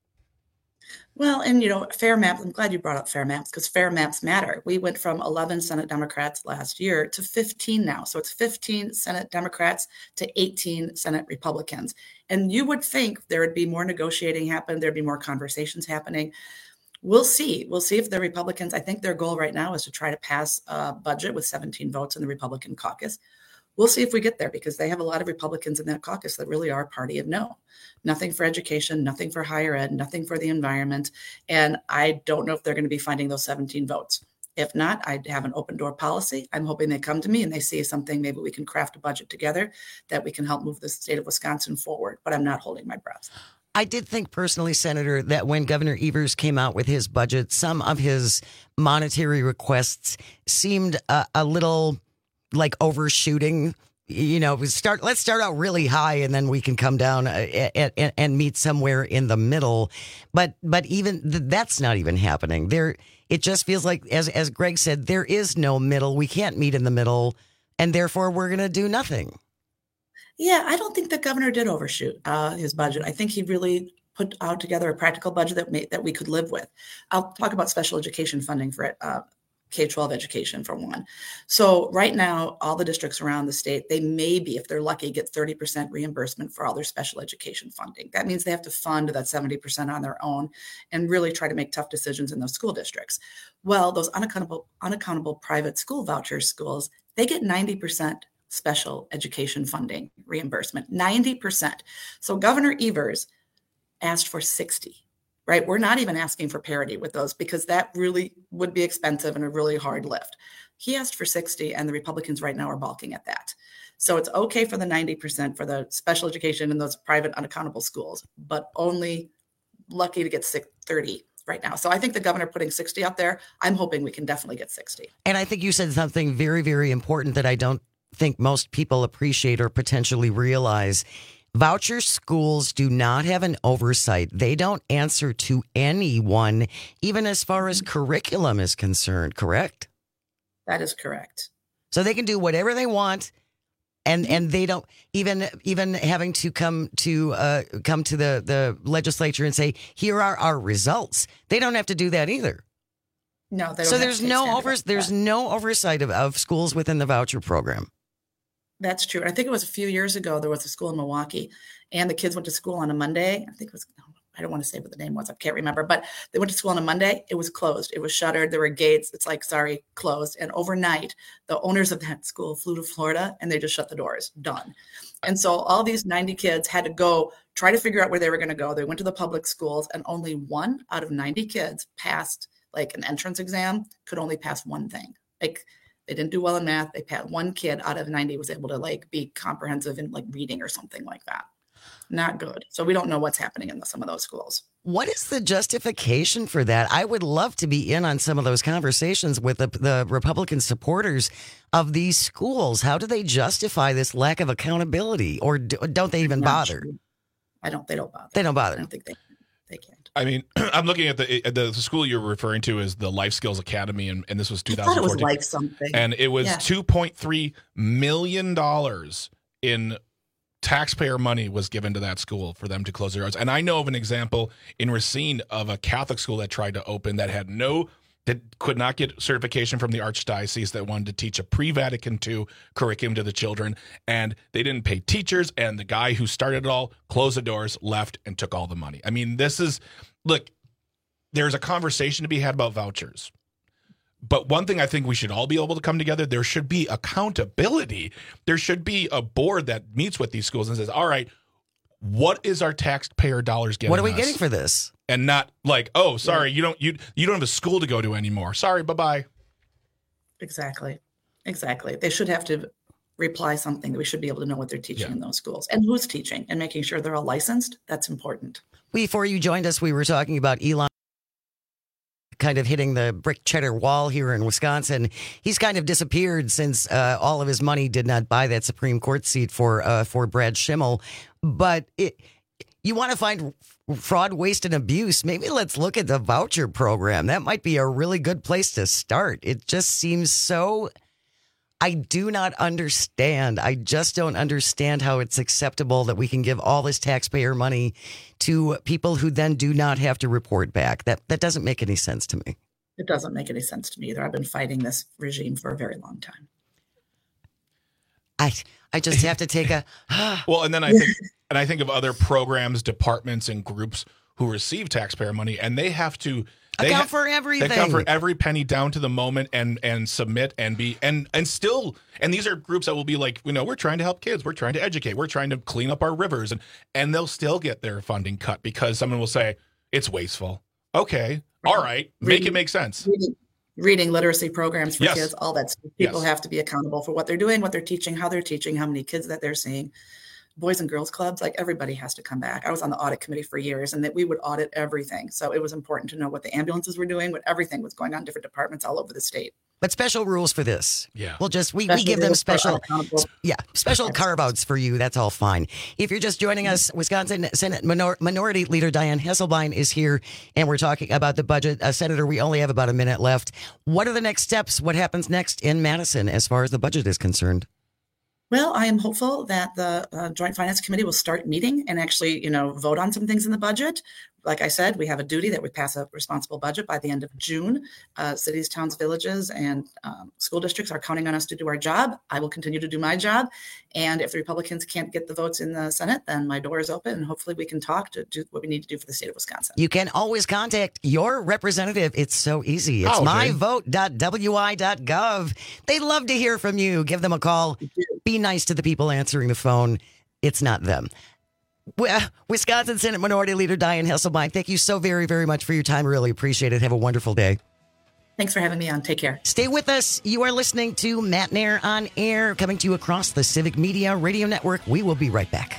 [SPEAKER 3] Well, and fair maps, I'm glad you brought up fair maps because fair maps matter. We went from 11 Senate Democrats last year to 15 now. So it's 15 Senate Democrats to 18 Senate Republicans. And you would think there would be more negotiating happen. There'd be more conversations happening. We'll see. We'll see if the Republicans, I think their goal right now is to try to pass a budget with 17 votes in the Republican caucus. We'll see if we get there because they have a lot of Republicans in that caucus that really are party of no. Nothing for education, nothing for higher ed, nothing for the environment. And I don't know if they're going to be finding those 17 votes. If not, I'd have an open door policy. I'm hoping they come to me and they see something. Maybe we can craft a budget together that we can help move the state of Wisconsin forward. But I'm not holding my breath.
[SPEAKER 13] I did think personally, Senator, that when Governor Evers came out with his budget, some of his monetary requests seemed a little like overshooting. Let's start out really high and then we can come down and meet somewhere in the middle. But even that's not even happening there. It just feels like, as Greg said, there is no middle. We can't meet in the middle, and therefore we're going to do nothing.
[SPEAKER 3] Yeah, I don't think the governor did overshoot his budget. I think he really put out together a practical budget that we could live with. I'll talk about special education funding for K-12 education for one. So right now, all the districts around the state, they maybe, if they're lucky, get 30% reimbursement for all their special education funding. That means they have to fund that 70% on their own and really try to make tough decisions in those school districts. Well, those unaccountable private school voucher schools, they get 90% special education funding reimbursement, 90%. So Governor Evers asked for 60. Right? We're not even asking for parity with those because that really would be expensive and a really hard lift. He asked for 60, and the Republicans right now are balking at that. So it's okay for the 90% for the special education and those private unaccountable schools, but only lucky to get 30 right now. So I think the governor putting 60 out there, I'm hoping we can definitely get 60.
[SPEAKER 13] And I think you said something very, very important that I don't think most people appreciate or potentially realize. Voucher schools do not have an oversight. They don't answer to anyone, even as far as curriculum is concerned, correct?
[SPEAKER 3] That is correct.
[SPEAKER 13] So they can do whatever they want, and they don't even having to come to the legislature and say, here are our results. They don't have to do that either.
[SPEAKER 3] No, they don't.
[SPEAKER 13] So there's no oversight of schools within the voucher program.
[SPEAKER 3] That's true. I think it was a few years ago, there was a school in Milwaukee, and the kids went to school on a Monday. I think it was, I don't want to say what the name was. I can't remember, but they went to school on a Monday. It was closed. It was shuttered. There were gates. It's like, sorry, closed. And overnight, the owners of that school flew to Florida, and they just shut the doors. Done. And so all these 90 kids had to go try to figure out where they were going to go. They went to the public schools, and only 1 out of 90 kids passed like an entrance exam, could only pass one thing. Like, they didn't do well in math. They passed. 1 kid out of 90 was able to like be comprehensive in like reading or something like that. Not good. So we don't know what's happening in some of those schools.
[SPEAKER 13] What is the justification for that? I would love to be in on some of those conversations with the Republican supporters of these schools. How do they justify this lack of accountability, or don't they even bother?
[SPEAKER 3] They don't bother.
[SPEAKER 13] They don't bother.
[SPEAKER 3] I don't think they can.
[SPEAKER 14] I mean, I'm looking at the school you're referring to as the Life Skills Academy, and this was 2014.
[SPEAKER 3] I thought it was Life something.
[SPEAKER 14] And it was $2.3 million in taxpayer money was given to that school for them to close their doors. And I know of an example in Racine of a Catholic school that tried to open that could not get certification from the Archdiocese, that wanted to teach a pre-Vatican II curriculum to the children, and they didn't pay teachers, and the guy who started it all closed the doors, left, and took all the money. I mean, look, there's a conversation to be had about vouchers. But one thing I think we should all be able to come together, there should be accountability. There should be a board that meets with these schools and says, all right, what is our taxpayer dollars getting?
[SPEAKER 13] What are we getting for this?
[SPEAKER 14] And not like, oh, sorry, you don't have a school to go to anymore. Sorry, bye-bye.
[SPEAKER 3] Exactly. They should have to reply something that we should be able to know what they're teaching in those schools and who's teaching, and making sure they're all licensed. That's important.
[SPEAKER 13] Before you joined us, we were talking about Elon kind of hitting the brick cheddar wall here in Wisconsin. He's kind of disappeared since all of his money did not buy that Supreme Court seat for Brad Schimmel. But you want to find fraud, waste, and abuse, maybe let's look at the voucher program. That might be a really good place to start. It just seems so... I do not understand. I just don't understand how it's acceptable that we can give all this taxpayer money to people who then do not have to report back. That doesn't make any sense to me.
[SPEAKER 3] It doesn't make any sense to me either. I've been fighting this regime for a very long time.
[SPEAKER 13] I just have to take a
[SPEAKER 14] well, and then I think of other programs, departments, and groups who receive taxpayer money, and they have to
[SPEAKER 13] account for everything.
[SPEAKER 14] They account for every penny down to the moment, and submit and be and still. And these are groups that will be like, we're trying to help kids, we're trying to educate, we're trying to clean up our rivers, and they'll still get their funding cut because someone will say it's wasteful. Okay, all right, make it make sense.
[SPEAKER 3] Reading literacy programs for kids, all that stuff. People have to be accountable for what they're doing, what they're teaching, how they're teaching, how many kids that they're seeing. Boys and girls clubs, like everybody has to come back. I was on the audit committee for years, and that we would audit everything. So it was important to know what the ambulances were doing, what everything was going on in different departments all over the state.
[SPEAKER 13] But special rules for this.
[SPEAKER 14] Yeah.
[SPEAKER 13] We'll just, we give them special carve-outs for you. That's all fine. If you're just joining us, Wisconsin Senate Minority Leader Dianne Hesselbein is here, and we're talking about the budget. Senator, we only have about a minute left. What are the next steps? What happens next in Madison as far as the budget is concerned?
[SPEAKER 3] Well, I am hopeful that the Joint Finance Committee will start meeting and actually, vote on some things in the budget. Like I said, we have a duty that we pass a responsible budget by the end of June. Cities, towns, villages, and school districts are counting on us to do our job. I will continue to do my job. And if the Republicans can't get the votes in the Senate, then my door is open, and hopefully we can talk to do what we need to do for the state of Wisconsin.
[SPEAKER 13] You can always contact your representative. It's so easy. It's myvote.wi.gov. They'd love to hear from you. Give them a call. Be nice to the people answering the phone. It's not them. Wisconsin Senate Minority Leader Dianne Hesselbein, thank you so very, very much for your time. Really appreciate it. Have a wonderful day.
[SPEAKER 3] Thanks for having me on. Take care.
[SPEAKER 13] Stay with us. You are listening to Matt Nair on Air, coming to you across the Civic Media Radio Network. We will be right back.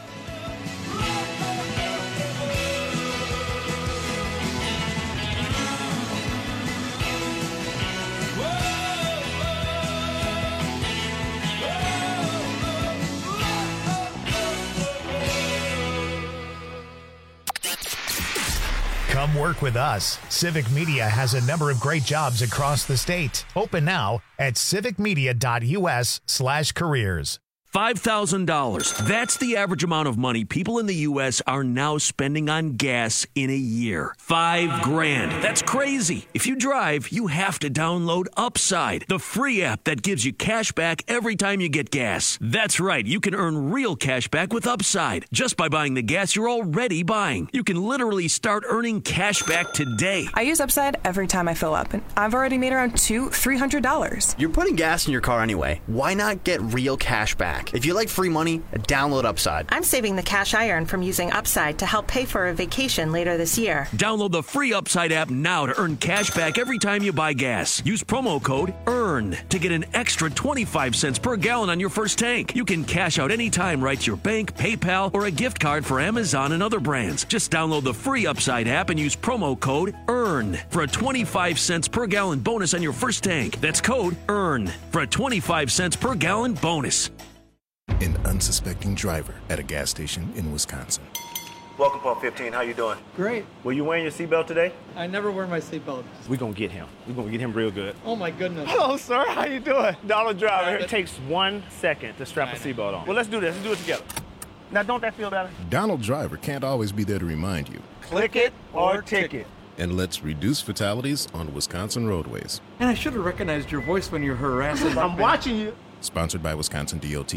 [SPEAKER 1] Come work with us. Civic Media has a number of great jobs across the state. Open now at civicmedia.us/careers.
[SPEAKER 6] $5,000. That's the average amount of money people in the U.S. are now spending on gas in a year. $5,000. That's crazy. If you drive, you have to download Upside, the free app that gives you cash back every time you get gas. That's right. You can earn real cash back with Upside just by buying the gas you're already buying. You can literally start earning cash back today.
[SPEAKER 7] I use Upside every time I fill up, and I've already made around $200-$300.
[SPEAKER 23] You're putting gas in your car anyway. Why not get real cash back? If you like free money, download Upside.
[SPEAKER 7] I'm saving the cash I earn from using Upside to help pay for a vacation later this year.
[SPEAKER 6] Download the free Upside app now to earn cash back every time you buy gas. Use promo code EARN to get an extra 25 cents per gallon on your first tank. You can cash out anytime right to your bank, PayPal, or a gift card for Amazon and other brands. Just download the free Upside app and use promo code EARN for a 25 cents per gallon bonus on your first tank. That's code EARN for a 25 cents per gallon bonus.
[SPEAKER 24] An unsuspecting driver at a gas station in Wisconsin.
[SPEAKER 25] Welcome, Pump 15. How you doing?
[SPEAKER 26] Great.
[SPEAKER 25] Were you wearing your seatbelt today?
[SPEAKER 26] I never wear my seatbelt.
[SPEAKER 25] We're going to get him. We're going to get him real good.
[SPEAKER 26] Oh, my goodness.
[SPEAKER 25] Hello, sir. How you doing? Donald Driver. It takes 1 second to strap a seatbelt on. Well, let's do this. Let's do it together. Now, don't that feel better?
[SPEAKER 24] Donald Driver can't always be there to remind you.
[SPEAKER 25] Click it or ticket.
[SPEAKER 24] And let's reduce fatalities on Wisconsin roadways.
[SPEAKER 26] And I should have recognized your voice when you're harassing.
[SPEAKER 25] I'm watching you.
[SPEAKER 24] Sponsored by Wisconsin DOT.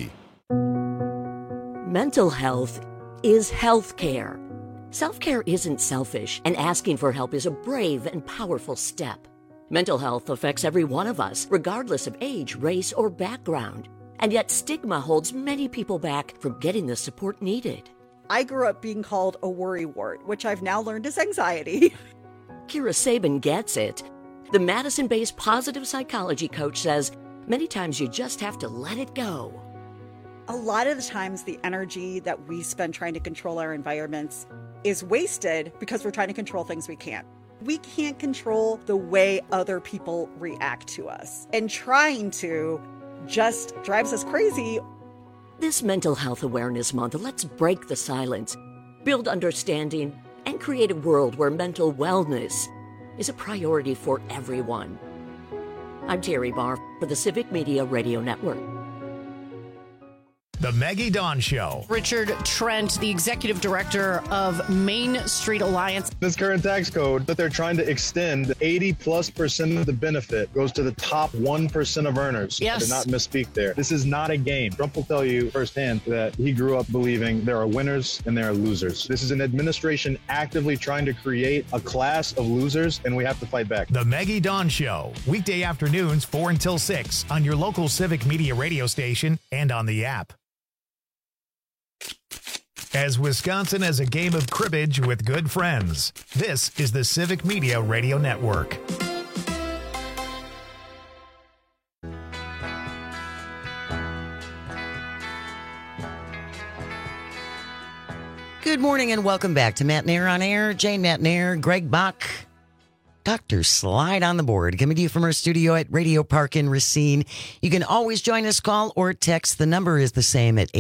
[SPEAKER 27] Mental health is health care. Self-care isn't selfish, and asking for help is a brave and powerful step. Mental health affects every one of us, regardless of age, race, or background. And yet stigma holds many people back from getting the support needed.
[SPEAKER 28] I grew up being called a worrywart, which I've now learned is anxiety.
[SPEAKER 27] Kira Sabin gets it. The Madison-based positive psychology coach says many times you just have to let it go.
[SPEAKER 28] A lot of the times the energy that we spend trying to control our environments is wasted because we're trying to control things we can't. We can't control the way other people react to us. And trying to just drives us crazy.
[SPEAKER 27] This Mental Health Awareness Month, let's break the silence, build understanding, and create a world where mental wellness is a priority for everyone. I'm Terry Barr for the Civic Media Radio Network.
[SPEAKER 1] The Maggie Dawn Show.
[SPEAKER 29] Richard Trent, the executive director of Main Street Alliance.
[SPEAKER 19] This current tax code that they're trying to extend, 80+% of the benefit goes to the top 1% of earners.
[SPEAKER 29] Yes.
[SPEAKER 19] I did not misspeak there. This is not a game. Trump will tell you firsthand that he grew up believing there are winners and there are losers. This is an administration actively trying to create a class of losers, and we have to fight back.
[SPEAKER 1] The Maggie Dawn Show. Weekday afternoons 4 until 6 on your local Civic Media radio station and on the app. As Wisconsin has a game of cribbage with good friends, this is the Civic Media Radio Network.
[SPEAKER 13] Good morning and welcome back to Matt Nair on Air. Jane Matt Nair, Greg Bach, Dr. Slide on the board, coming to you from our studio at Radio Park in Racine. You can always join us, call or text. The number is the same at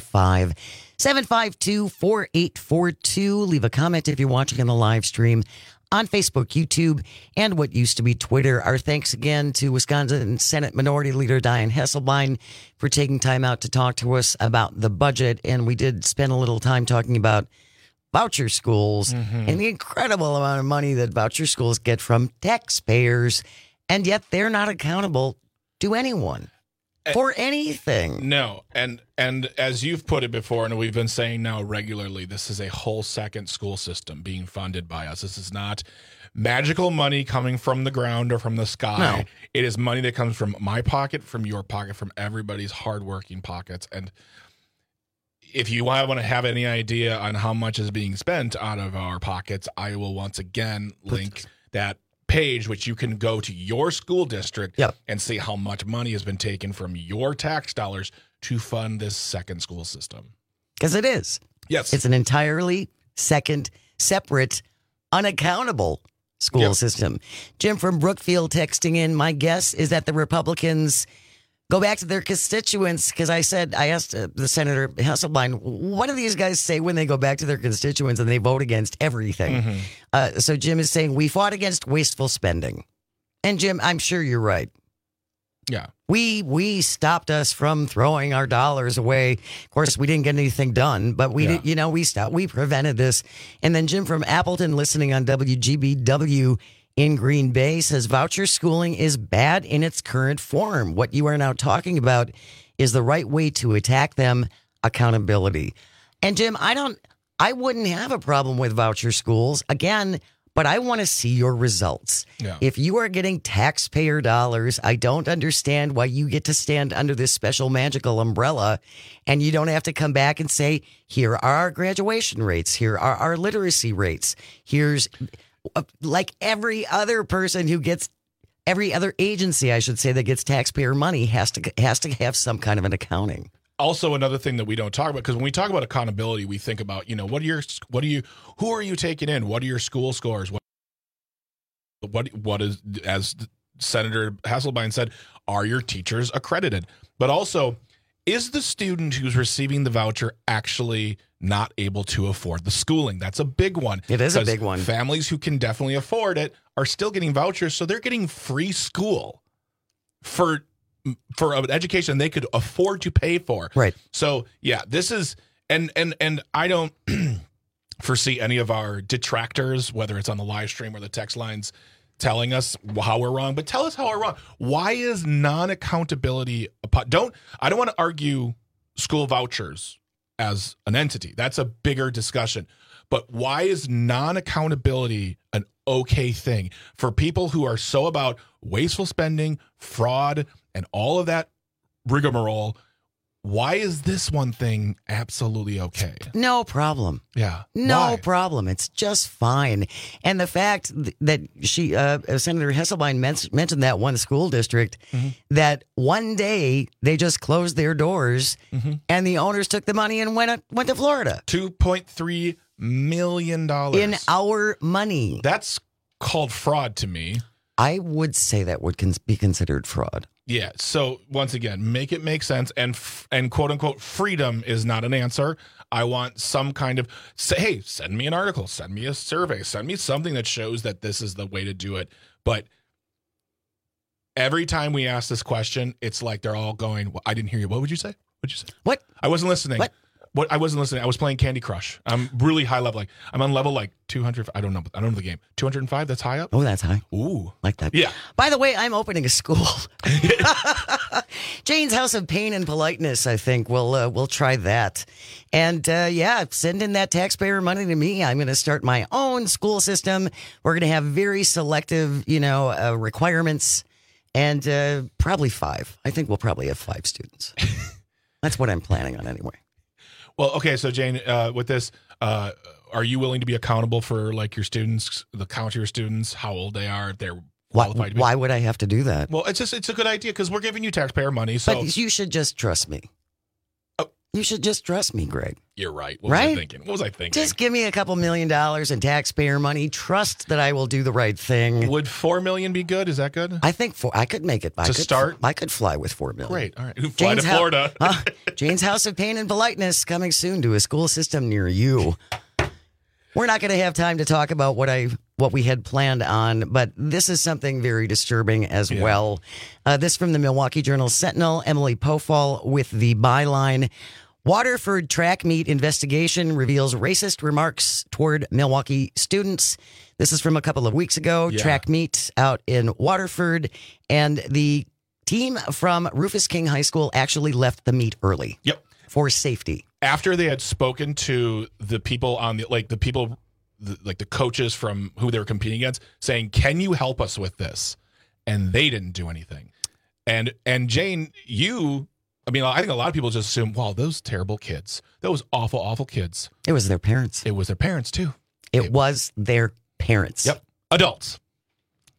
[SPEAKER 13] 855-752-4842. Leave a comment if you're watching on the live stream on Facebook, YouTube, and what used to be Twitter. Our thanks again to Wisconsin Senate Minority Leader Dianne Hesselbein for taking time out to talk to us about the budget. And we did spend a little time talking about voucher schools and the incredible amount of money that voucher schools get from taxpayers, and yet they're not accountable to anyone for anything.
[SPEAKER 14] No, and as you've put it before, and we've been saying now regularly, this is a whole second school system being funded by us. This is not magical money coming from the ground or from the sky.
[SPEAKER 13] No.
[SPEAKER 14] It is money that comes from my pocket, from your pocket, from everybody's hardworking pockets. And if you want to have any idea on how much is being spent out of our pockets, I will once again link that page, which you can go to your school district and see how much money has been taken from your tax dollars to fund this second school system.
[SPEAKER 13] Because it is.
[SPEAKER 14] Yes.
[SPEAKER 13] It's an entirely separate, unaccountable school system. Jim from Brookfield texting in, my guess is that the Republicans go back to their constituents, because I asked the Senator Hasselbein, what do these guys say when they go back to their constituents and they vote against everything? So Jim is saying, we fought against wasteful spending. And Jim, I'm sure you're right.
[SPEAKER 14] Yeah.
[SPEAKER 13] We stopped us from throwing our dollars away. Of course, we didn't get anything done, but we prevented this. And then Jim from Appleton, listening on WGBW in Green Bay, says voucher schooling is bad in its current form. What you are now talking about is the right way to attack them, accountability. And Jim, I wouldn't have a problem with voucher schools again, but I want to see your results.
[SPEAKER 14] Yeah.
[SPEAKER 13] If you are getting taxpayer dollars, I don't understand why you get to stand under this special magical umbrella and you don't have to come back and say, here are our graduation rates. Here are our literacy rates. Here's like every other person who gets, every other agency, I should say, that gets taxpayer money has to have some kind of an accounting.
[SPEAKER 14] Also, another thing that we don't talk about, because when we talk about accountability, we think about, who are you taking in? What are your school scores? What is, as Senator Hasselbein said, are your teachers accredited? But also, is the student who's receiving the voucher actually not able to afford the schooling? That's a big one.
[SPEAKER 13] It is a big one.
[SPEAKER 14] Families who can definitely afford it are still getting vouchers, so they're getting free school for an education they could afford to pay for.
[SPEAKER 13] Right.
[SPEAKER 14] So yeah, this is, and I don't foresee any of our detractors, whether it's on the live stream or the text lines, telling us how we're wrong, but tell us how we're wrong. Why is non-accountability I don't want to argue school vouchers as an entity. That's a bigger discussion. But why is non-accountability an okay thing for people who are so about wasteful spending, fraud, and all of that rigmarole? Why is this one thing absolutely okay?
[SPEAKER 13] No problem.
[SPEAKER 14] Yeah.
[SPEAKER 13] No problem. It's just fine. And the fact that Senator Hasselbein mentioned that one school district, that one day they just closed their doors and the owners took the money and went to Florida.
[SPEAKER 14] $2.3 million.
[SPEAKER 13] In our money.
[SPEAKER 14] That's called fraud to me.
[SPEAKER 13] I would say that would be considered fraud.
[SPEAKER 14] Yeah. So once again, make it make sense, and quote unquote freedom is not an answer. I want some kind of hey, send me an article, send me a survey, send me something that shows that this is the way to do it. But every time we ask this question, it's like they're all going, well, I didn't hear you. What would you say? What'd you say?
[SPEAKER 13] What?
[SPEAKER 14] I wasn't listening. What? I wasn't listening. I was playing Candy Crush. I'm really high level. I'm on level 200. I don't know the game. 205. That's high up.
[SPEAKER 13] Oh, that's high.
[SPEAKER 14] Ooh,
[SPEAKER 13] like that.
[SPEAKER 14] Yeah.
[SPEAKER 13] By the way, I'm opening a school. Jane's House of Pain and Politeness. I think we'll try that. And send in that taxpayer money to me. I'm going to start my own school system. We're going to have very selective, requirements, and probably 5. I think we'll probably have 5 students. That's what I'm planning on anyway.
[SPEAKER 14] Well, okay, so Jane, with this, are you willing to be accountable for like your students, the count of your students, how old they are, if they're qualified to be?
[SPEAKER 13] Why would I have to do that?
[SPEAKER 14] Well, it's a good idea because we're giving you taxpayer money. So
[SPEAKER 13] but you should just trust me. You should just trust me, Greg.
[SPEAKER 14] You're right. What was I thinking?
[SPEAKER 13] Just give me a couple $1 million in taxpayer money. Trust that I will do the right thing.
[SPEAKER 14] Would $4 million be good? Is that good?
[SPEAKER 13] I think I could make it.
[SPEAKER 14] Start?
[SPEAKER 13] I could fly with $4 million.
[SPEAKER 14] Great. All right. Fly to Florida.
[SPEAKER 13] Jane's House of Pain and Politeness coming soon to a school system near you. We're not going to have time to talk about what we had planned on, but this is something very disturbing as well. This from the Milwaukee Journal Sentinel, Emily Pofall with the byline, Waterford track meet investigation reveals racist remarks toward Milwaukee students. This is from a couple of weeks ago. Yeah. Track meet out in Waterford, and the team from Rufus King High School actually left the meet early.
[SPEAKER 14] Yep.
[SPEAKER 13] For safety.
[SPEAKER 14] After they had spoken to the people on the coaches from who they were competing against, saying, "Can you help us with this?" And they didn't do anything. And Jane, I think a lot of people just assume, wow, those terrible kids, those awful, awful kids.
[SPEAKER 13] It was their parents.
[SPEAKER 14] It was their parents too.
[SPEAKER 13] It was their parents.
[SPEAKER 14] Yep. Adults.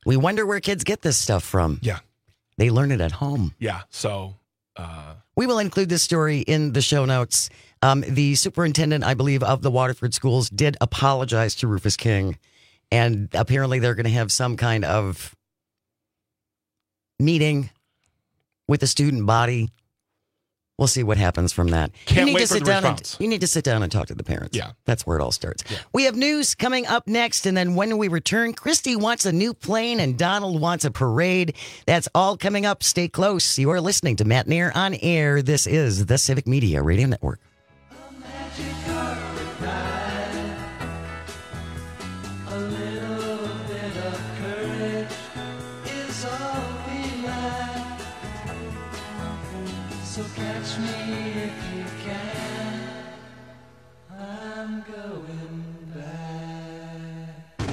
[SPEAKER 13] We wonder where kids get this stuff from.
[SPEAKER 14] Yeah.
[SPEAKER 13] They learn it at home.
[SPEAKER 14] Yeah. So
[SPEAKER 13] we will include this story in the show notes. The superintendent, I believe, of the Waterford schools did apologize to Rufus King. And apparently they're going to have some kind of meeting with the student body. We'll see what happens from that.
[SPEAKER 14] Can't wait for the response.
[SPEAKER 13] You need to sit down and talk to the parents.
[SPEAKER 14] Yeah.
[SPEAKER 13] That's where it all starts.
[SPEAKER 14] Yeah.
[SPEAKER 13] We have news coming up next, and then when we return, Christy wants a new plane and Donald wants a parade. That's all coming up. Stay close. You are listening to Matt Nair on Air. This is the Civic Media Radio Network.
[SPEAKER 5] So catch me if you can. I'm going back.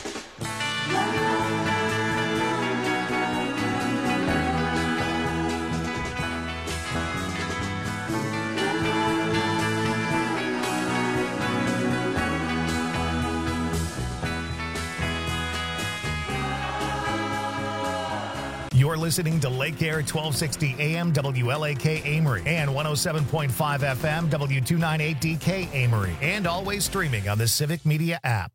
[SPEAKER 1] You're listening to Lake Air 1260 AM WLAK Amory and 107.5 FM W298DK Amory, and always streaming on the Civic Media app.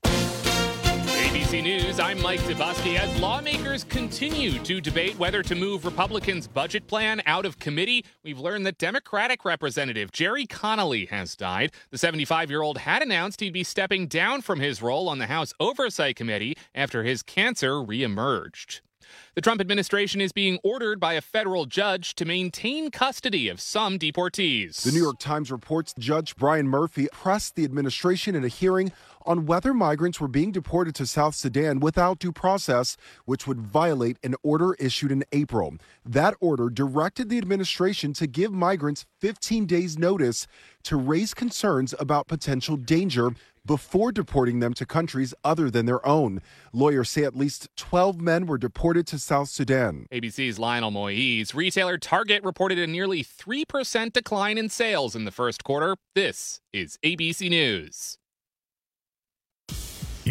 [SPEAKER 10] ABC News, I'm Mike Zabusky. As lawmakers continue to debate whether to move Republicans' budget plan out of committee, we've learned that Democratic Representative Jerry Connolly has died. The 75-year-old had announced he'd be stepping down from his role on the House Oversight Committee after his cancer reemerged. The Trump administration is being ordered by a federal judge to maintain custody of some deportees.
[SPEAKER 11] The New York Times reports Judge Brian Murphy pressed the administration in a hearing on whether migrants were being deported to South Sudan without due process, which would violate an order issued in April. That order directed the administration to give migrants 15 days notice to raise concerns about potential danger before deporting them to countries other than their own. Lawyers say at least 12 men were deported to South Sudan.
[SPEAKER 10] ABC's Lionel Moise. Retailer Target reported a nearly 3% decline in sales in the first quarter. This is ABC News.